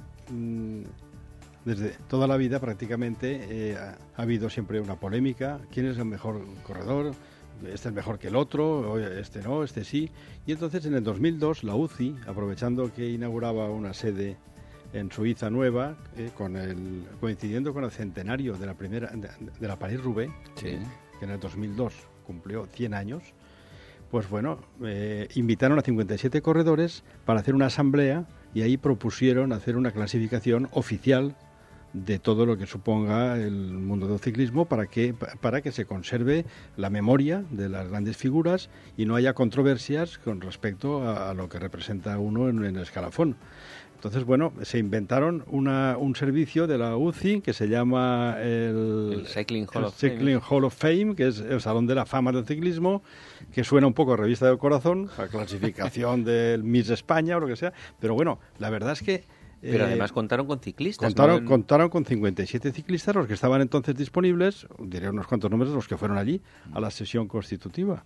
toda la vida prácticamente ha habido siempre una polémica, quién es el mejor corredor, este es mejor que el otro, este no, este sí, y entonces en el 2002 la UCI, aprovechando que inauguraba una sede en Suiza nueva, coincidiendo con el centenario de la París-Roubaix,
Sí.
que en el 2002 cumplió 100 años, pues bueno, invitaron a 57 corredores para hacer una asamblea y ahí propusieron hacer una clasificación oficial de todo lo que suponga el mundo del ciclismo para que se conserve la memoria de las grandes figuras y no haya controversias con respecto a lo que representa uno en el escalafón. Entonces, bueno, se inventaron un servicio de la UCI que se llama el
Cycling
Hall of Fame, que es el Salón de la Fama del Ciclismo, que suena un poco a revista del corazón, a clasificación del Miss España o lo que sea, pero bueno, la verdad es que...
Pero además contaron con ciclistas.
Contaron con 57 ciclistas, los que estaban entonces disponibles, diré unos cuantos nombres, los que fueron allí a la sesión constitutiva.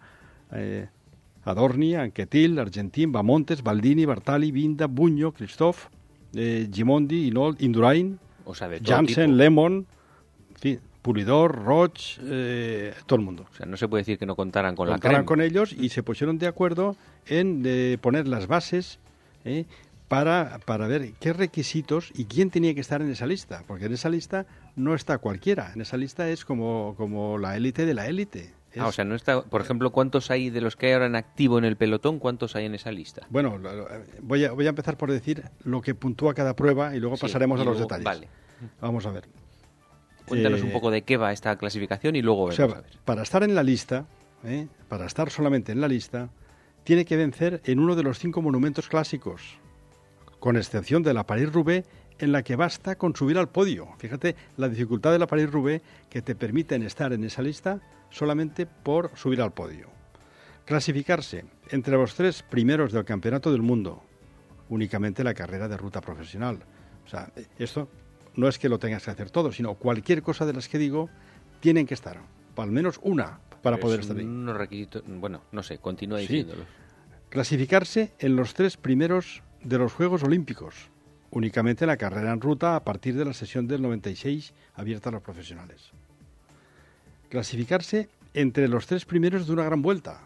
Adorni, Anquetil, Argentín, Bamontes, Baldini, Bartali, Binda, Buño, Christophe, Gimondi, Hinault, Indurain,
O sea, de todo
Janssen,
tipo.
Lemon, en fin, Pulidor, Roche, todo el mundo.
O sea, no se puede decir que no contaran con la
Contaron
crema.
con ellos y se pusieron de acuerdo en poner las bases para ver qué requisitos y quién tenía que estar en esa lista, porque en esa lista no está cualquiera, en esa lista es como la élite de la élite.
O sea, no está... Por ejemplo, ¿cuántos hay de los que hay ahora en activo en el pelotón? ¿Cuántos hay en esa lista?
Bueno, voy a empezar por decir lo que puntúa cada prueba y luego pasaremos a los detalles.
Vale.
Vamos a ver.
Cuéntanos un poco de qué va esta clasificación y luego vemos. A ver.
Para estar en la lista, para estar solamente en la lista, tiene que vencer en uno de los 5 monumentos clásicos, con excepción de la París-Roubaix, en la que basta con subir al podio. Fíjate la dificultad de la París-Roubaix que te permiten estar en esa lista solamente por subir al podio. Clasificarse entre los 3 primeros del Campeonato del Mundo, únicamente la carrera de ruta profesional. O sea, esto no es que lo tengas que hacer todo, sino cualquier cosa de las que digo tienen que estar, al menos una, para poder estar ahí.
Unos requisitos... Bueno, no sé, continúa
Sí.
diciéndolo.
Clasificarse en los 3 primeros de los Juegos Olímpicos, únicamente la carrera en ruta a partir de la sesión del 96 abierta a los profesionales. Clasificarse entre los 3 primeros de una gran vuelta.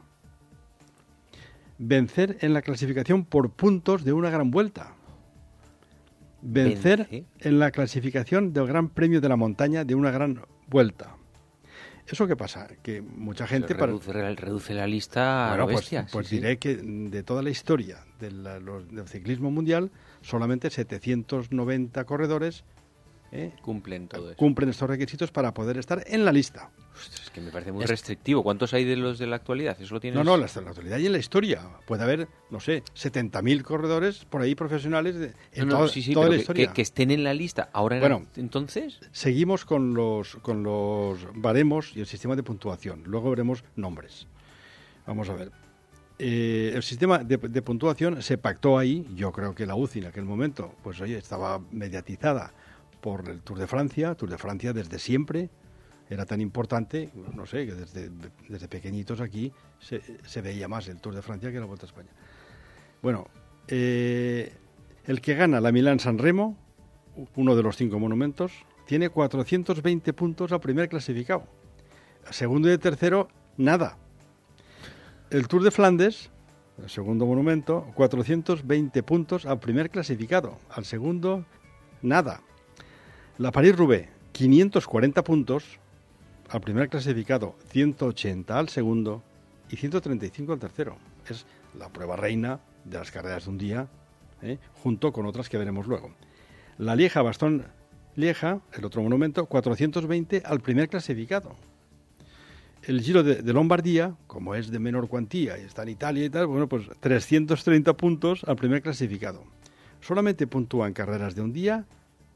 Vencer en la clasificación por puntos de una gran vuelta. Vencer en la clasificación del Gran Premio de la Montaña de una gran vuelta. ¿Eso qué pasa? Que mucha gente...
Reduce la lista a
Bueno,
lo bestia.
pues
Sí,
diré que de toda la historia del ciclismo mundial, solamente 790 corredores
cumplen todo eso.
cumplen estos requisitos para poder estar en la lista.
Ostras, es que me parece muy restrictivo. ¿Cuántos hay de los de la actualidad? ¿Eso lo tienes?
No, la actualidad y en la historia. Puede haber, no sé, 70.000 corredores por ahí profesionales en toda la historia.
Que estén en la lista. Ahora,
Bueno,
entonces...
Seguimos con los baremos y el sistema de puntuación. Luego veremos nombres. Vamos a ver. El sistema de puntuación se pactó ahí. Yo creo que la UCI en aquel momento, pues oye, estaba mediatizada por el Tour de Francia. Tour de Francia desde siempre era tan importante, no sé, que desde pequeñitos aquí se veía más el Tour de Francia que la Vuelta a España. Bueno, el que gana la Milán-San Remo, uno de los 5 monumentos, tiene 420 puntos al primer clasificado. Segundo y tercero, nada. El Tour de Flandes, el segundo monumento, 420 puntos al primer clasificado. Al segundo, nada. La París-Roubaix, 540 puntos al primer clasificado, 180 al segundo y 135 al tercero. Es la prueba reina de las carreras de un día, junto con otras que veremos luego. La Lieja-Bastogne-Lieja, el otro monumento, 420 al primer clasificado. El Giro de Lombardía, como es de menor cuantía y está en Italia y tal, bueno, pues 330 puntos al primer clasificado. Solamente puntúan carreras de un día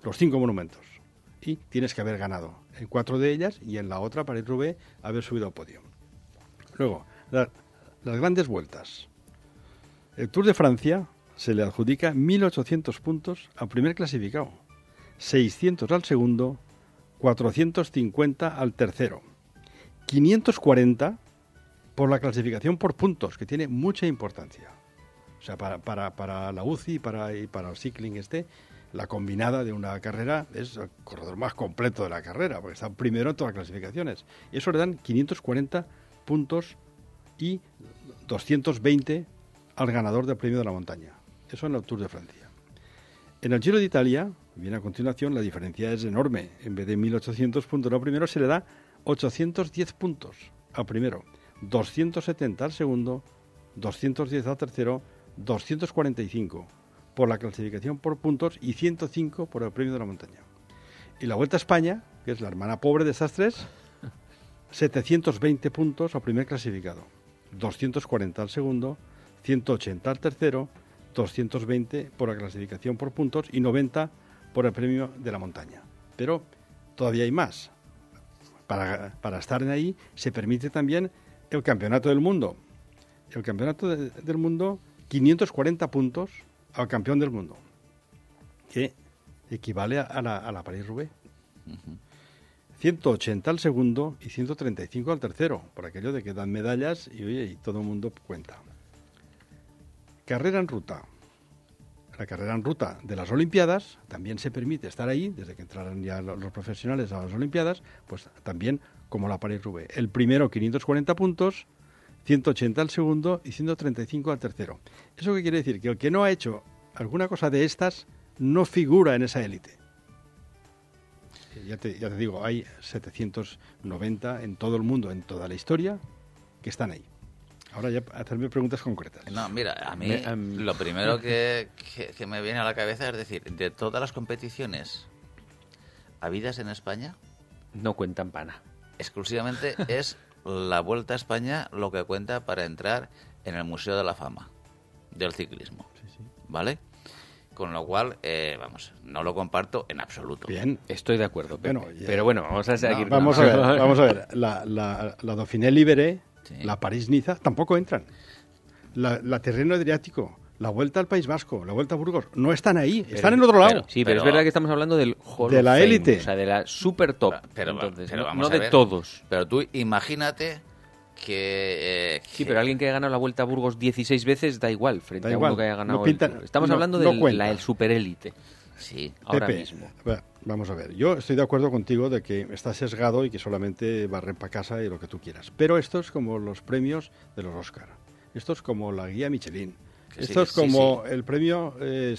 los 5 monumentos. Y tienes que haber ganado en 4 de ellas y en la otra, París-Roubaix, haber subido al podio. Luego, las grandes vueltas. El Tour de Francia se le adjudica 1.800 puntos al primer clasificado, 600 al segundo, 450 al tercero, 540 por la clasificación por puntos, que tiene mucha importancia. O sea, para la UCI y para el cycling la combinada de una carrera es el corredor más completo de la carrera, porque está primero en todas las clasificaciones. Y eso le dan 540 puntos y 220 al ganador del premio de la montaña. Eso en el Tour de Francia. En el Giro de Italia, viene a continuación, la diferencia es enorme. En vez de 1.800 puntos al primero, se le da 810 puntos al primero, 270 al segundo, 210 al tercero, 245 por la clasificación por puntos y 105 por el premio de la montaña. Y la Vuelta a España, que es la hermana pobre de estas tres, 720 puntos al primer clasificado, 240 al segundo, 180 al tercero, 220 por la clasificación por puntos y 90 por el premio de la montaña. Pero todavía hay más. Para estar ahí se permite también el Campeonato del Mundo. El Campeonato del Mundo, 540 puntos al campeón del mundo, que equivale a la París-Roubaix. 180 al segundo y 135 al tercero, por aquello de que dan medallas y todo el mundo cuenta. Carrera en ruta. La carrera en ruta de las Olimpiadas también se permite estar ahí, desde que entraran ya los profesionales a las Olimpiadas, pues también como la París-Roubaix. El primero 540 puntos, 180 al segundo y 135 al tercero. ¿Eso qué quiere decir? Que el que no ha hecho alguna cosa de estas no figura en esa élite. Ya te digo, hay 790 en todo el mundo, en toda la historia, que están ahí. Ahora ya hacerme preguntas concretas.
No, mira, a mí lo primero que me viene a la cabeza es decir, de todas las competiciones habidas en España,
no cuentan pana.
Exclusivamente es la Vuelta a España lo que cuenta para entrar en el Museo de la Fama del ciclismo. Sí. ¿Vale? Con lo cual, no lo comparto en absoluto.
Bien.
Estoy de acuerdo, pero bueno, vamos a seguir.
Vamos a ver. La Dauphiné-Libéré, sí. La París-Niza, tampoco entran. La Tirreno Adriático, la Vuelta al País Vasco, la Vuelta a Burgos, no están ahí, están en otro lado.
Pero es verdad que estamos hablando del Hall
de la élite.
O sea, de la super top.
Pero vamos
no
a ver,
de todos.
Pero tú imagínate que...
Sí, pero alguien que haya ganado la Vuelta a Burgos 16 veces da igual frente a uno que haya ganado... Estamos hablando del superélite.
Sí,
ahora
Pepe,
mismo.
Vamos a ver, yo estoy de acuerdo contigo de que está sesgado y que solamente barren para casa y lo que tú quieras. Pero esto es como los premios de los Oscar. Esto es como la guía Michelin. Esto es como el premio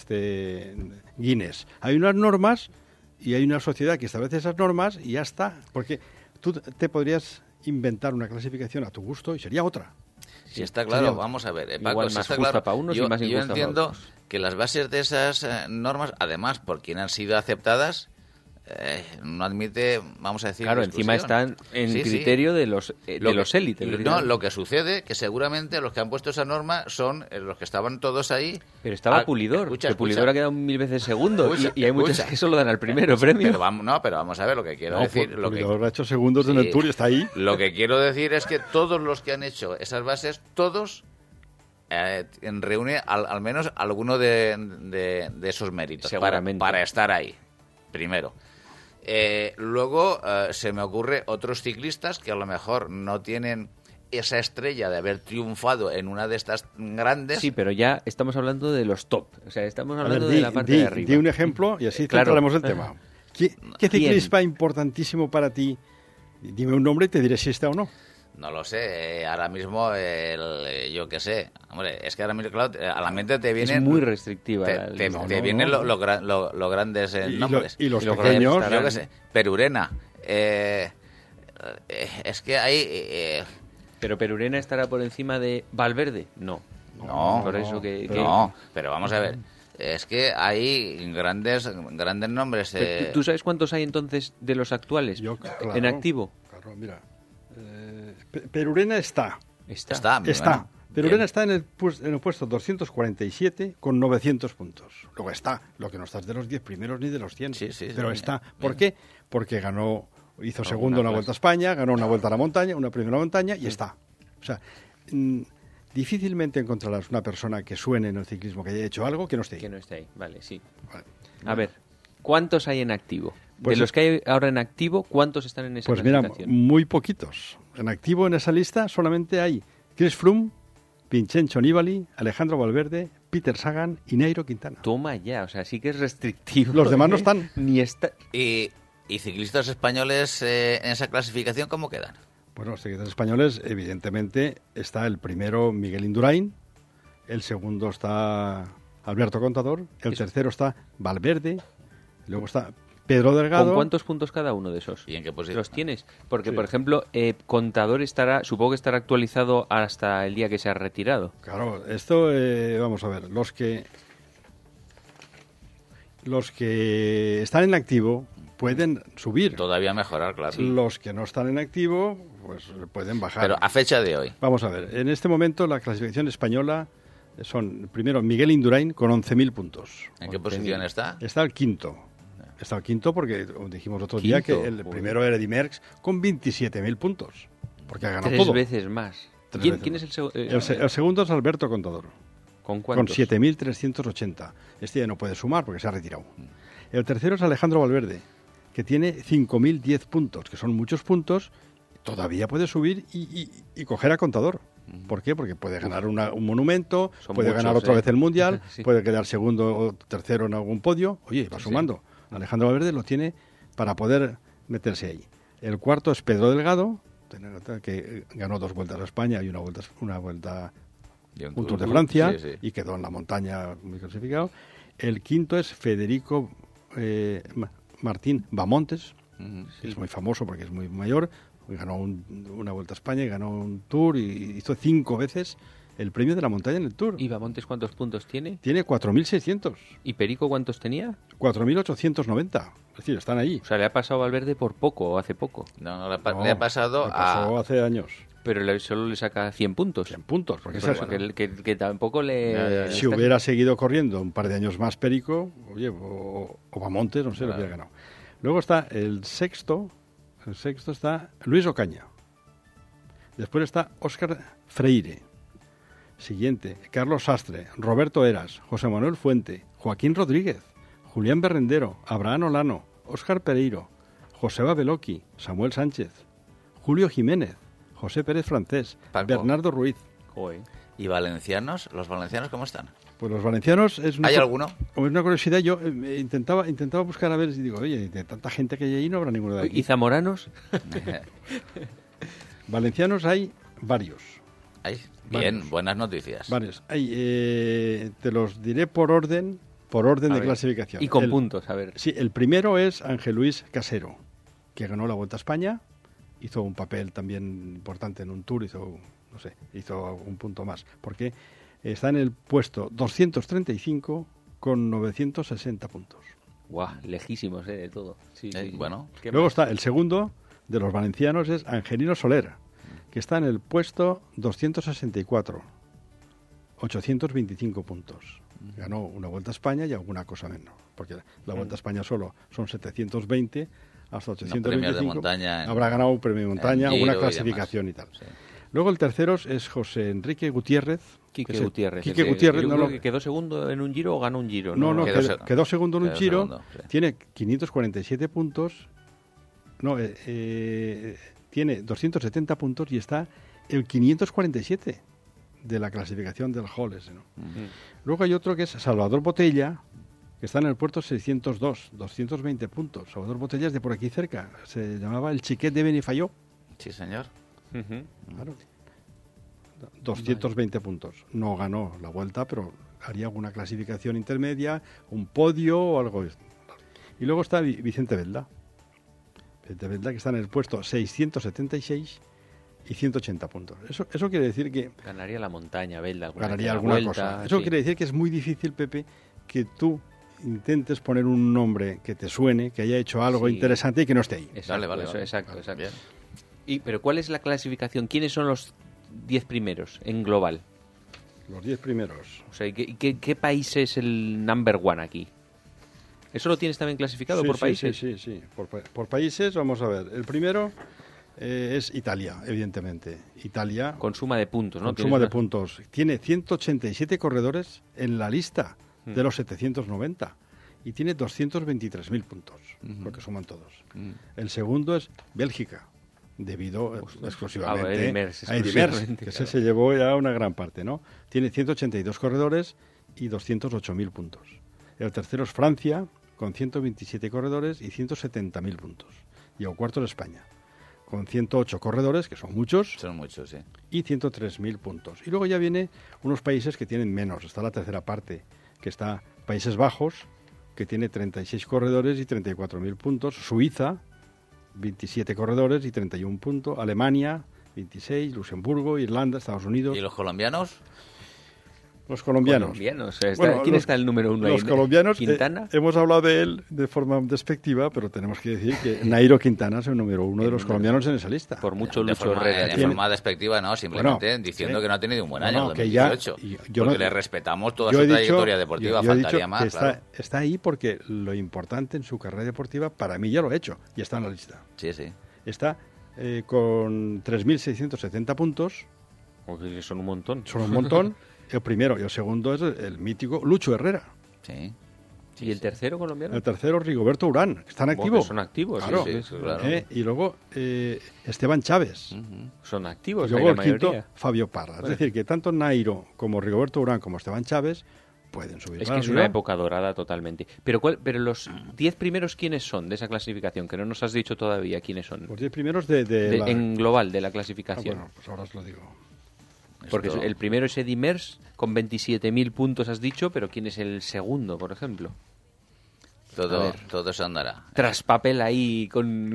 Guinness. Hay unas normas y hay una sociedad que establece esas normas y ya está. Porque tú te podrías inventar una clasificación a tu gusto y sería otra.
Sí, está claro, vamos a ver. Paco,
igual más justa
claro.
para unos
yo,
y más injusta para
entiendo
otros.
Que las bases de esas normas, además, por quien han sido aceptadas, no admite, vamos a decir...
Claro, encima están en criterio de los élites.
No, lo que sucede que seguramente los que han puesto esa norma son los que estaban todos ahí...
Pero estaba Pulidor,
escucha.
Pulidor ha quedado 1000 veces segundo y hay muchos que solo dan al primero premio.
Pero vamos a ver lo que quiero decir.
Pulidor ha hecho segundos en el Tour y está ahí.
Lo que quiero decir es que todos los que han hecho esas bases, todos... reúne al menos alguno de esos méritos para estar ahí, primero. Luego se me ocurre otros ciclistas que a lo mejor no tienen esa estrella de haber triunfado en una de estas grandes.
Sí, pero ya estamos hablando de los top, o sea, estamos hablando de la parte de arriba.
Di un ejemplo y así centraremos el tema. ¿Qué ciclista importantísimo para ti? Dime un nombre y te diré si está o no.
No lo sé, ahora mismo, yo qué sé, hombre, es que ahora mismo, claro, a la mente te vienen...
Es muy restrictiva.
Te vienen los grandes nombres.
Y los pequeños.
Yo qué sé, Perurena. Es que hay...
¿Pero Perurena estará por encima de Valverde? No. Por eso
No, pero vamos a ver. Es que hay grandes nombres.
¿Tú sabes cuántos hay entonces de los actuales en activo?
Claro, mira. Perurena está. Pero Urena está en el puesto 247 con 900 puntos. Luego está, lo que no está es de los 10 primeros ni de los 100.
Sí,
pero
bien,
está.
bien.
¿Por qué? Porque hizo segundo una Vuelta a España, ganó una Vuelta a la Montaña, una primera montaña y está. O sea, difícilmente encontrarás una persona que suene en el ciclismo que haya hecho algo que no esté ahí.
Que no esté ahí, vale, sí.
Vale.
A ver, ¿cuántos hay en activo?
Pues
de los que hay ahora en activo, ¿cuántos están en esa
Pues mira,
clasificación?
muy poquitos. En activo en esa lista solamente hay Chris Froome, Vincenzo Nibali, Alejandro Valverde, Peter Sagan y Nairo Quintana.
Toma ya, o sea, sí que es restrictivo.
Los demás no están.
Ni está...
¿Y ciclistas españoles en esa clasificación cómo quedan?
Bueno, los ciclistas españoles, evidentemente, está el primero Miguel Indurain, el segundo está Alberto Contador, el tercero está Valverde, luego está Pedro Delgado.
¿Con cuántos puntos cada uno de esos?
¿Y en qué posición?
¿Los tienes? Porque,
Sí.
por ejemplo, Contador supongo que estará actualizado hasta el día que se ha retirado.
Claro, esto, vamos a ver, los que están en activo pueden subir.
Todavía mejorar, claro.
Los que no están en activo, pues pueden bajar.
Pero a fecha de hoy.
Vamos a ver, en este momento la clasificación española son, primero, Miguel Indurain con 11.000 puntos.
¿En qué posición está?
Está el quinto. Está el quinto porque dijimos otro día que el primero era Eddy Merckx con 27.000 puntos. Porque ha ganado
Tres
todo.
veces más.
Tres
¿Quién,
veces
quién
más.
es el segundo?
El segundo es Alberto Contador.
¿Con
Con
cuántos?
7.380. Este ya no puede sumar porque se ha retirado. El tercero es Alejandro Valverde, que tiene 5.010 puntos, que son muchos puntos. Todavía puede subir y coger a Contador. ¿Por qué? Porque puede ganar un monumento,
Son
puede
muchos,
ganar otra vez el Mundial,
Sí.
puede quedar segundo o tercero en algún podio. Oye, va sumando. Alejandro Valverde lo tiene para poder meterse ahí. El cuarto es Pedro Delgado, que ganó 2 vueltas a España y una vuelta
Y un
un Tour de
Tour,
Francia,
sí, sí.
y quedó en la montaña muy clasificado. El quinto es Federico Martín Bamontes, que es muy famoso porque es muy mayor, ganó una Vuelta a España y ganó un Tour y hizo 5 veces el premio de la montaña en el Tour.
¿Y Bamontes cuántos puntos tiene?
Tiene 4.600,
¿Y Perico cuántos tenía?
4.890, es decir, están allí.
O sea, le ha pasado a Valverde por poco, o hace poco.
No,
No,
le ha pasado
le pasó
a...
hace años.
Pero solo le saca 100 puntos.
100 puntos, porque
Por
es
eso,
eso.
que tampoco le...
Si hubiera seguido corriendo un par de años más Perico, oye, o Bamontes, no sé, lo hubiera ganado. Luego está el sexto está Luis Ocaña. Después está Óscar Freire. Siguiente, Carlos Sastre, Roberto Heras, José Manuel Fuente, Joaquín Rodríguez, Julián Berrendero, Abraham Olano, Óscar Pereiro, Joseba Beloki, Samuel Sánchez, Julio Jiménez, José Pérez Francés,
Paco.
Bernardo Ruiz.
Joder.
¿Y valencianos? ¿Los valencianos cómo están?
Pues los valencianos es
¿Hay alguno?
Es una curiosidad. Yo intentaba buscar a ver y digo, oye, de tanta gente que hay ahí no habrá ninguno de aquí.
¿Y zamoranos?
Valencianos hay varios.
Ay, bien,
Varios.
buenas noticias.
Varios. Hay, te los diré por orden de
ver.
clasificación.
Y con puntos, a ver.
Sí, el primero es Ángel Luis Casero, que ganó la Vuelta a España, hizo un papel también importante en un Tour, hizo un punto más, porque está en el puesto 235 con 960 puntos.
Guau, lejísimos, de todo. Sí, sí, sí.
Bueno.
¿Qué
Luego
más?
está el segundo de los valencianos, es Angelino Soler, que está en el puesto 264, 825 puntos. Ganó una Vuelta a España y alguna cosa menos, porque la Vuelta a España solo son 720 hasta
premios de
825.
montaña
Habrá ganado un premio de montaña,
en Giro
alguna
y
clasificación y,
demás.
tal.
Sí.
Luego el tercero es José Enrique Gutiérrez.
Quique
que es
Gutiérrez.
Quique
ese.
Gutiérrez,
Yo
no,
creo
no.
que quedó segundo en un Giro o ganó un Giro.
No, quedó segundo en un
Quedó
Giro,
segundo, sí.
tiene 547 puntos, tiene 270 puntos y está el 547 de la clasificación del Hall ese, ¿no? Luego hay otro que es Salvador Botella, que está en el puerto 602, 220 puntos. Salvador Botella es de por aquí cerca, se llamaba el Chiquet de Benifayó.
Sí, señor.
Ujú.
Claro. 220 puntos. No ganó la Vuelta, pero haría alguna clasificación intermedia, un podio o algo. Y luego está Vicente Belda. Vicente Belda, que está en el puesto 676 y 180 puntos. Eso quiere decir que
Ganaría la montaña, Belda.
ganaría alguna
vuelta,
cosa. Eso
sí.
quiere decir que es muy difícil, Pepe, que tú intentes poner un nombre que te suene, que haya hecho algo
Sí.
interesante y que no esté ahí.
Exacto,
Vale.
exacto.
Bien.
Pero ¿cuál es la clasificación? ¿Quiénes son los 10 primeros en global?
Los 10 primeros.
O sea, ¿qué país es el number one aquí? ¿Eso lo tienes también clasificado
Sí,
por
sí,
países?
Sí. Por países, vamos a ver. El primero es Italia, evidentemente. Italia.
Con suma de puntos, ¿no?
Con suma de puntos. Tiene 187 corredores en la lista de los 790 y tiene 223.000 puntos, porque suman todos. El segundo es Bélgica, debido exclusivamente
a Eddy Merckx,
a Eddy Merckx, que ese se llevó ya una gran parte, ¿no? Tiene 182 corredores y 208.000 puntos. El tercero es Francia, con 127 corredores y 170.000 puntos. Y el cuarto es España, con 108 corredores, que son muchos.
Son muchos, sí.
Y 103.000 puntos. Y luego ya viene unos países que tienen menos. Está la tercera parte, que está Países Bajos, que tiene 36 corredores y 34.000 puntos. Suiza, 27 corredores y 31 puntos. Alemania, 26. Luxemburgo, Irlanda, Estados Unidos.
¿Y los colombianos?
Los colombianos.
¿Quién está el número uno ahí?
Los colombianos,
¿Quintana?
Hemos hablado de él de forma despectiva, pero tenemos que decir que Nairo Quintana es el número uno de los colombianos en esa lista.
Por mucho
de
Lucho Herrera.
De forma despectiva, no, simplemente diciendo que no ha tenido un buen año en 2018. Porque le respetamos toda su trayectoria deportiva, faltaría más. Claro.
Está ahí porque lo importante en su carrera deportiva, para mí ya lo he hecho, y está en la lista.
Sí.
Está con 3.670 puntos.
Son un montón.
Son un montón. El primero y el segundo es el mítico Lucho Herrera.
Sí.
¿Y el tercero colombiano?
El tercero, Rigoberto Urán, que están activos.
Son activos,
claro.
Sí, claro.
Y luego Esteban Chávez.
Son activos,
y luego el
la
quinto,
mayoría.
Fabio Parra. Es decir, que tanto Nairo como Rigoberto Urán como Esteban Chávez pueden subir.
Es que es una época dorada totalmente. Pero los 10 primeros, ¿quiénes son de esa clasificación? Que no nos has dicho todavía quiénes son.
Los 10 primeros
en global de la clasificación.
Bueno, pues ahora os lo digo.
Porque el primero es Eddy Merckx, con 27.000 puntos has dicho, pero ¿quién es el segundo, por ejemplo?
Todo se andará.
Tras papel ahí,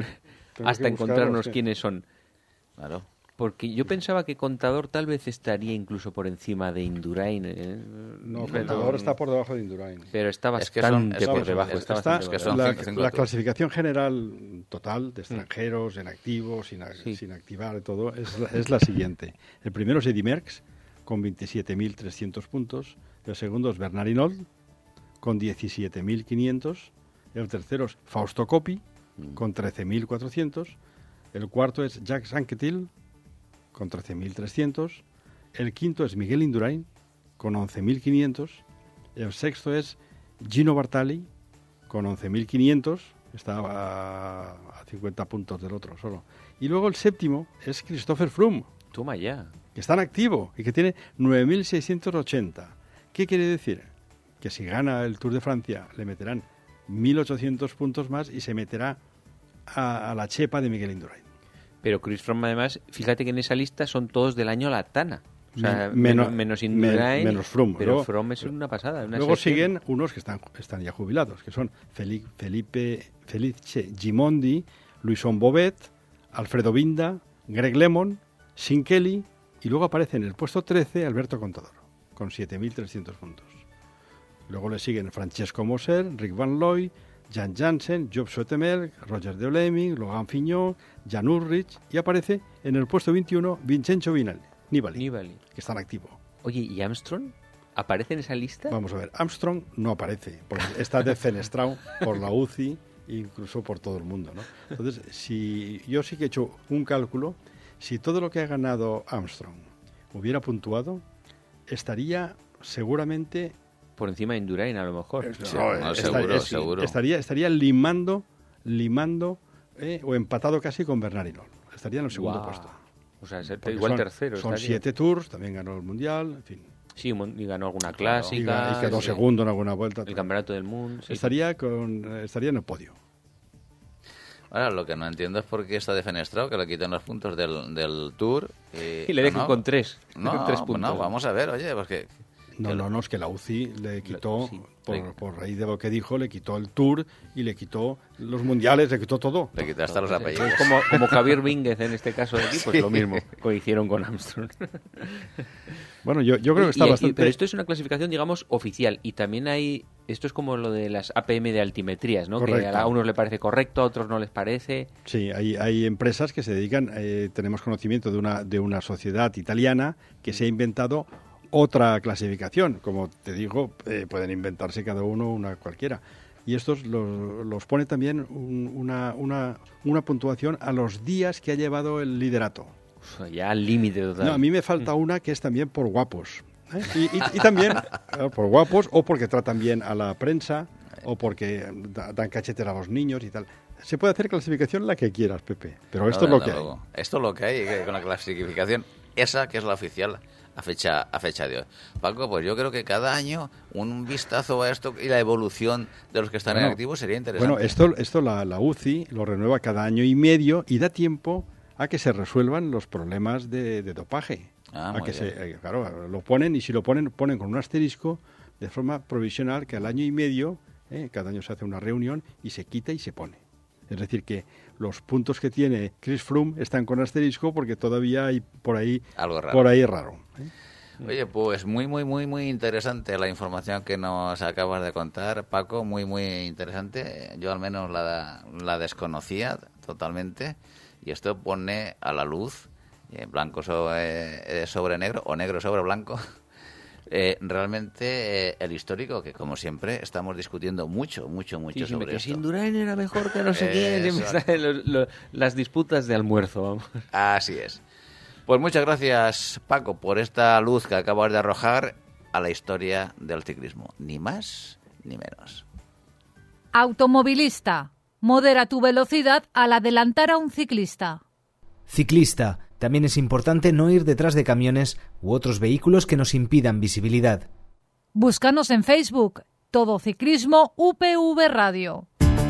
hasta encontrarnos
sí.
quiénes son.
Claro.
Porque yo pensaba que Contador tal vez estaría incluso por encima de Indurain.
No, Contador está por debajo de Indurain.
Pero está bastante por debajo.
La clasificación general total de extranjeros, en activos, sin activar y todo, es la siguiente. El primero es Eddy Merckx, con 27.300 puntos. El segundo es Bernard Hinault, con 17.500. El tercero es Fausto Coppi, con 13.400. El cuarto es Jacques Anquetil, con 13.300. El quinto es Miguel Indurain, con 11.500. El sexto es Gino Bartali, con 11.500. Está a 50 puntos del otro solo. Y luego el séptimo es Christopher Froome.
Toma ya.
Que está en activo y que tiene 9.680. ¿Qué quiere decir? Que si gana el Tour de Francia le meterán 1.800 puntos más y se meterá a la chepa de Miguel Indurain.
Pero Chris Froome, además, fíjate que en esa lista son todos del año Latana. O sea, menos Indurain,
menos Froome.
Pero
luego,
Froome es una pasada.
Luego siguen unos que están ya jubilados, que son Felice Gimondi, Louison Bobet, Alfredo Binda, Greg LeMond, Sean Kelly, y luego aparece en el puesto 13 Alberto Contador, con 7.300 puntos. Luego le siguen Francesco Moser, Rick Van Looy, Jan Jansen, Job Zoetemelk, Roger de Vlaming, Logan Fignon, Jan Ullrich, y aparece en el puesto 21 Vincenzo Nibali, que está en activo.
Oye, ¿y Armstrong aparece en esa lista?
Vamos a ver, Armstrong no aparece, porque está defenestrado por la UCI e incluso por todo el mundo, ¿no? Entonces, yo sí que he hecho un cálculo, si todo lo que ha ganado Armstrong hubiera puntuado, estaría seguramente
por encima de Indurain, a lo mejor.
Seguro.
Estaría limando o empatado casi con Bernard Hinault. Estaría en el segundo puesto.
O sea, igual tercero.
Son 7 tours, también ganó el Mundial, en fin.
Sí, y ganó alguna clásica.
Y quedó segundo en alguna vuelta.
El Campeonato del Mundo. Sí.
Estaría en el podio.
Ahora, lo que no entiendo es por qué está defenestrado, que le quiten los puntos del Tour.
Y le dejen con 3.
No, vamos a ver, oye, porque...
No, es que la UCI le quitó, por raíz de lo que dijo, le quitó el Tour y le quitó los mundiales, le quitó todo.
Le quitó hasta los apellidos.
Como Javier Vínguez en este caso de aquí, pues lo mismo, que hicieron con Armstrong.
Bueno, yo creo que está bastante...
Pero esto es una clasificación, digamos, oficial, y también hay... Esto es como lo de las APM de altimetrías, ¿no?
Correcto.
Que a unos les parece correcto, a otros no les parece.
Sí, hay empresas que se dedican... tenemos conocimiento de una sociedad italiana que se ha inventado otra clasificación. Como te digo, pueden inventarse cada uno una cualquiera. Y estos los pone también una puntuación a los días que ha llevado el liderato.
Ya al límite total.
No, a mí me falta una que es también por guapos. Y también por guapos, o porque tratan bien a la prensa, o porque dan cachetes a los niños y tal. Se puede hacer clasificación la que quieras, Pepe, pero esto es lo que hay.
Esto es lo que hay con la clasificación, esa que es la oficial a fecha de hoy. Paco, pues yo creo que cada año un vistazo a esto y la evolución de los que están en activo sería interesante.
Bueno, esto la UCI lo renueva cada año y medio y da tiempo a que se resuelvan los problemas de dopaje. Claro, lo ponen, y si lo ponen con un asterisco de forma provisional, que al año y medio, cada año se hace una reunión y se quita y se pone. Es decir, que los puntos que tiene Chris Froome están con asterisco porque todavía hay por ahí algo raro.
Oye, pues muy interesante la información que nos acabas de contar, Paco, muy interesante. Yo al menos la desconocía totalmente, y esto pone a la luz, blanco sobre negro o negro sobre blanco, realmente el histórico, que como siempre estamos discutiendo mucho sobre esto. Que
si Indurain era mejor que no sé quién, las disputas de almuerzo, vamos.
Así es. Pues muchas gracias, Paco, por esta luz que acabas de arrojar a la historia del ciclismo, ni más ni menos.
Automovilista, modera tu velocidad al adelantar a un ciclista.
Ciclista, también es importante no ir detrás de camiones u otros vehículos que nos impidan visibilidad.
Búscanos en Facebook, Todo Ciclismo UPV Radio.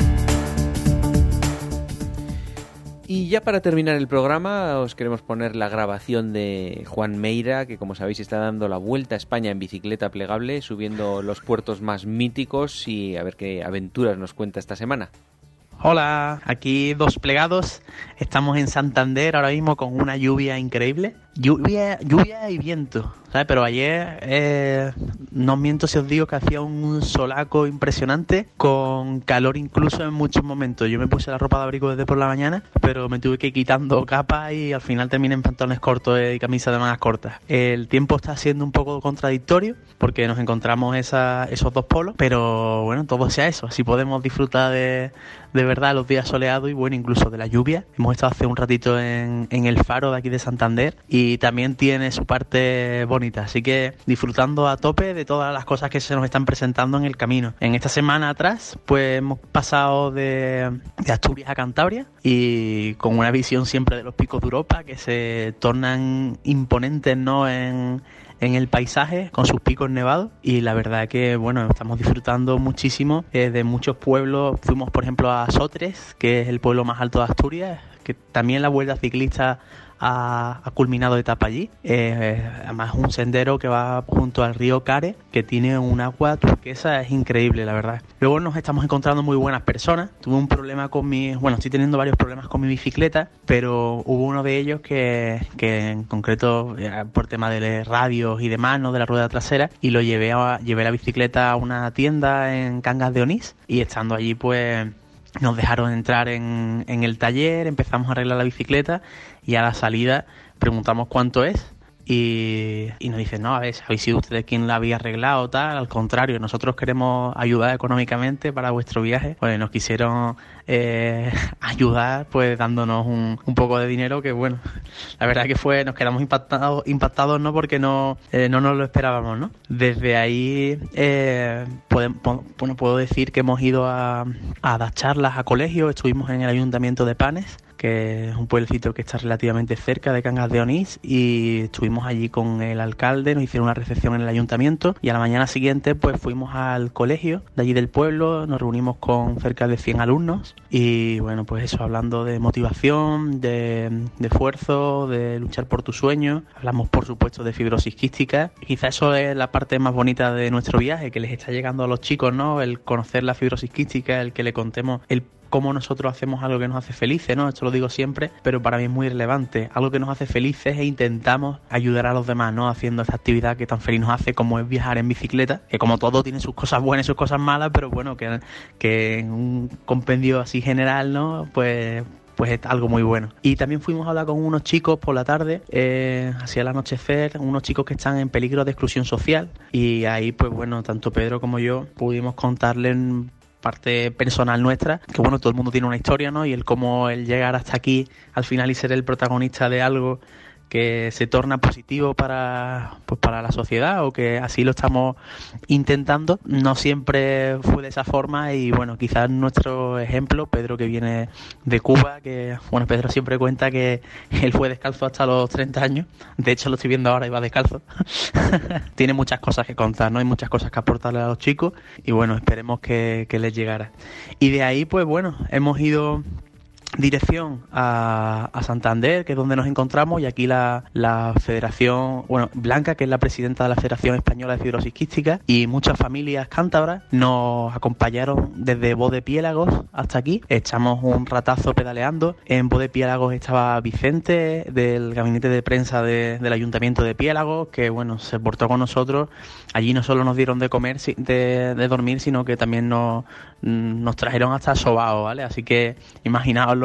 Y ya para terminar el programa os queremos poner la grabación de Juan Meira, que como sabéis está dando la vuelta a España en bicicleta plegable, subiendo los puertos más míticos, y a ver qué aventuras nos cuenta esta semana.
Hola, aquí dos plegados. Estamos en Santander ahora mismo con una lluvia increíble. Lluvia y viento, ¿sabes? Pero ayer, no miento si os digo que hacía un solaco impresionante, con calor incluso en muchos momentos. Yo me puse la ropa de abrigo desde por la mañana, pero me tuve que ir quitando capas y al final terminé en pantalones cortos y camisa de mangas cortas. El tiempo está siendo un poco contradictorio porque nos encontramos esos dos polos, pero bueno, todo sea eso. Así podemos disfrutar de verdad los días soleados y bueno, incluso de la lluvia. Hemos estado hace un ratito en el faro de aquí de Santander y también tiene su parte bonita, así que disfrutando a tope de todas las cosas que se nos están presentando en el camino. En esta semana atrás pues hemos pasado de Asturias a Cantabria, y con una visión siempre de los picos de Europa que se tornan imponentes, ¿no?, en el paisaje, con sus picos nevados, y la verdad que bueno, estamos disfrutando muchísimo de muchos pueblos. Fuimos por ejemplo a Sotres, que es el pueblo más alto de Asturias, que también la vuelta ciclista ha culminado etapa allí. Además un sendero que va junto al río Care, que tiene un agua turquesa, es increíble la verdad. Luego nos estamos encontrando muy buenas personas. Tuve un problema estoy teniendo varios problemas con mi bicicleta, pero hubo uno de ellos que en concreto por tema de radios y demás, no de la rueda trasera, y llevé la bicicleta a una tienda en Cangas de Onís, y estando allí pues nos dejaron entrar en el taller, empezamos a arreglar la bicicleta y a la salida preguntamos cuánto es y nos dicen, no, a ver, ¿habéis sido ustedes quien la había arreglado o tal? Al contrario, nosotros queremos ayudar económicamente para vuestro viaje. Pues nos quisieron ayudar pues dándonos un poco de dinero, que bueno, la verdad que nos quedamos impactados, ¿no? Porque no nos lo esperábamos, ¿no? Desde ahí puedo decir que hemos ido a dar charlas a colegios. Estuvimos en el Ayuntamiento de Panes, que es un pueblecito que está relativamente cerca de Cangas de Onís, y estuvimos allí con el alcalde, nos hicieron una recepción en el ayuntamiento, y a la mañana siguiente pues fuimos al colegio de allí del pueblo, nos reunimos con cerca de 100 alumnos, y bueno, pues eso, hablando de motivación, de esfuerzo, de luchar por tus sueños. Hablamos por supuesto de fibrosis quística, quizá eso es la parte más bonita de nuestro viaje, que les está llegando a los chicos, ¿no? El conocer la fibrosis quística, el que le contemos cómo nosotros hacemos algo que nos hace felices, ¿no? Esto lo digo siempre, pero para mí es muy relevante. Algo que nos hace felices e intentamos ayudar a los demás, ¿no? Haciendo esta actividad que tan feliz nos hace, como es viajar en bicicleta, que como todo tiene sus cosas buenas y sus cosas malas, pero bueno, que en un compendio así general, ¿no? Pues pues es algo muy bueno. Y también fuimos a hablar con unos chicos por la tarde, hacia el anochecer, unos chicos que están en peligro de exclusión social, y ahí pues bueno, tanto Pedro como yo pudimos contarles parte personal nuestra, que bueno, todo el mundo tiene una historia, ¿no? Y el cómo el llegar hasta aquí al final y ser el protagonista de algo que se torna positivo para la sociedad, o que así lo estamos intentando, no siempre fue de esa forma. Y bueno, quizás nuestro ejemplo, Pedro, que viene de Cuba, que bueno, Pedro siempre cuenta que él fue descalzo hasta los 30 años, de hecho lo estoy viendo ahora y va descalzo. Tiene muchas cosas que contar, ¿no? Hay muchas cosas que aportarle a los chicos, y bueno, esperemos que les llegara. Y de ahí pues bueno, hemos ido dirección a Santander, que es donde nos encontramos, y aquí la Federación, bueno, Blanca, que es la presidenta de la Federación Española de Fibrosis Quística, y muchas familias cántabras nos acompañaron desde Bodepiélagos hasta aquí. Echamos un ratazo pedaleando. En Bodepiélagos estaba Vicente, del gabinete de prensa del Ayuntamiento de Piélagos, que bueno, se portó con nosotros. Allí no solo nos dieron de comer, de dormir, sino que también nos trajeron hasta sobao, ¿vale? Así que imaginaos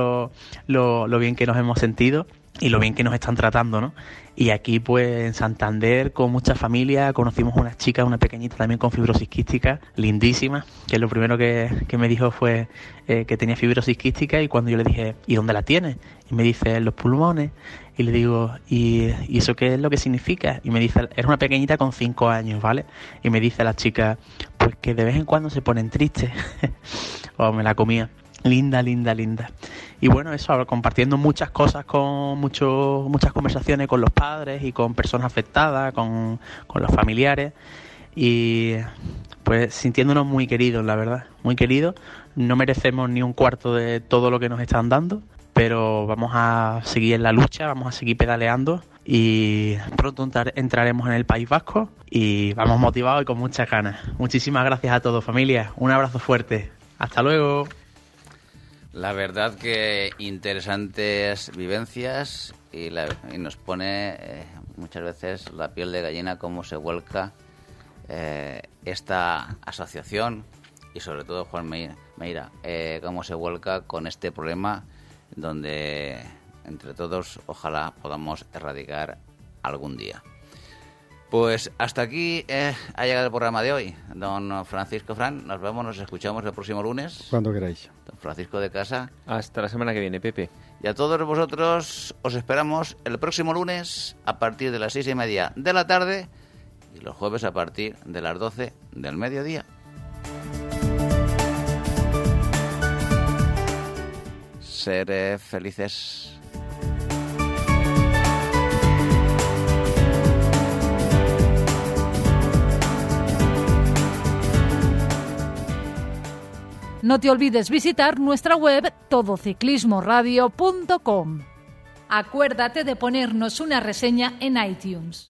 lo bien que nos hemos sentido y lo bien que nos están tratando, ¿no? Y aquí pues en Santander, con mucha familia, conocimos una chica, una pequeñita también con fibrosis quística, lindísima, que lo primero que me dijo fue que tenía fibrosis quística. Y cuando yo le dije, ¿y dónde la tienes? Y me dice, en los pulmones. Y le digo, ¿y eso qué es lo que significa? Y me dice, era una pequeñita con 5 años, ¿vale? Y me dice la chica, pues que de vez en cuando se ponen tristes. Oh, me la comía. Linda, linda, linda. Y bueno, eso, ahora compartiendo muchas cosas, con muchas conversaciones con los padres y con personas afectadas, con los familiares, y pues sintiéndonos muy queridos, la verdad, muy queridos. No merecemos ni un cuarto de todo lo que nos están dando, pero vamos a seguir en la lucha, vamos a seguir pedaleando, y pronto entraremos en el País Vasco, y vamos motivados y con muchas ganas. Muchísimas gracias a todos, familia. Un abrazo fuerte. Hasta luego.
La verdad que interesantes vivencias, y nos pone muchas veces la piel de gallina cómo se vuelca esta asociación, y sobre todo Juan Meira, cómo se vuelca con este problema, donde entre todos ojalá podamos erradicar algún día. Pues hasta aquí ha llegado el programa de hoy. Don Francisco Fran, nos vemos, nos escuchamos el próximo lunes.
Cuando queráis.
Don Francisco de Casa.
Hasta la semana que viene, Pepe.
Y a todos vosotros os esperamos el próximo lunes a partir de las 6:30 de la tarde, y los jueves a partir de las 12 del mediodía. Ser felices.
No te olvides visitar nuestra web todociclismoradio.com. Acuérdate de ponernos una reseña en iTunes.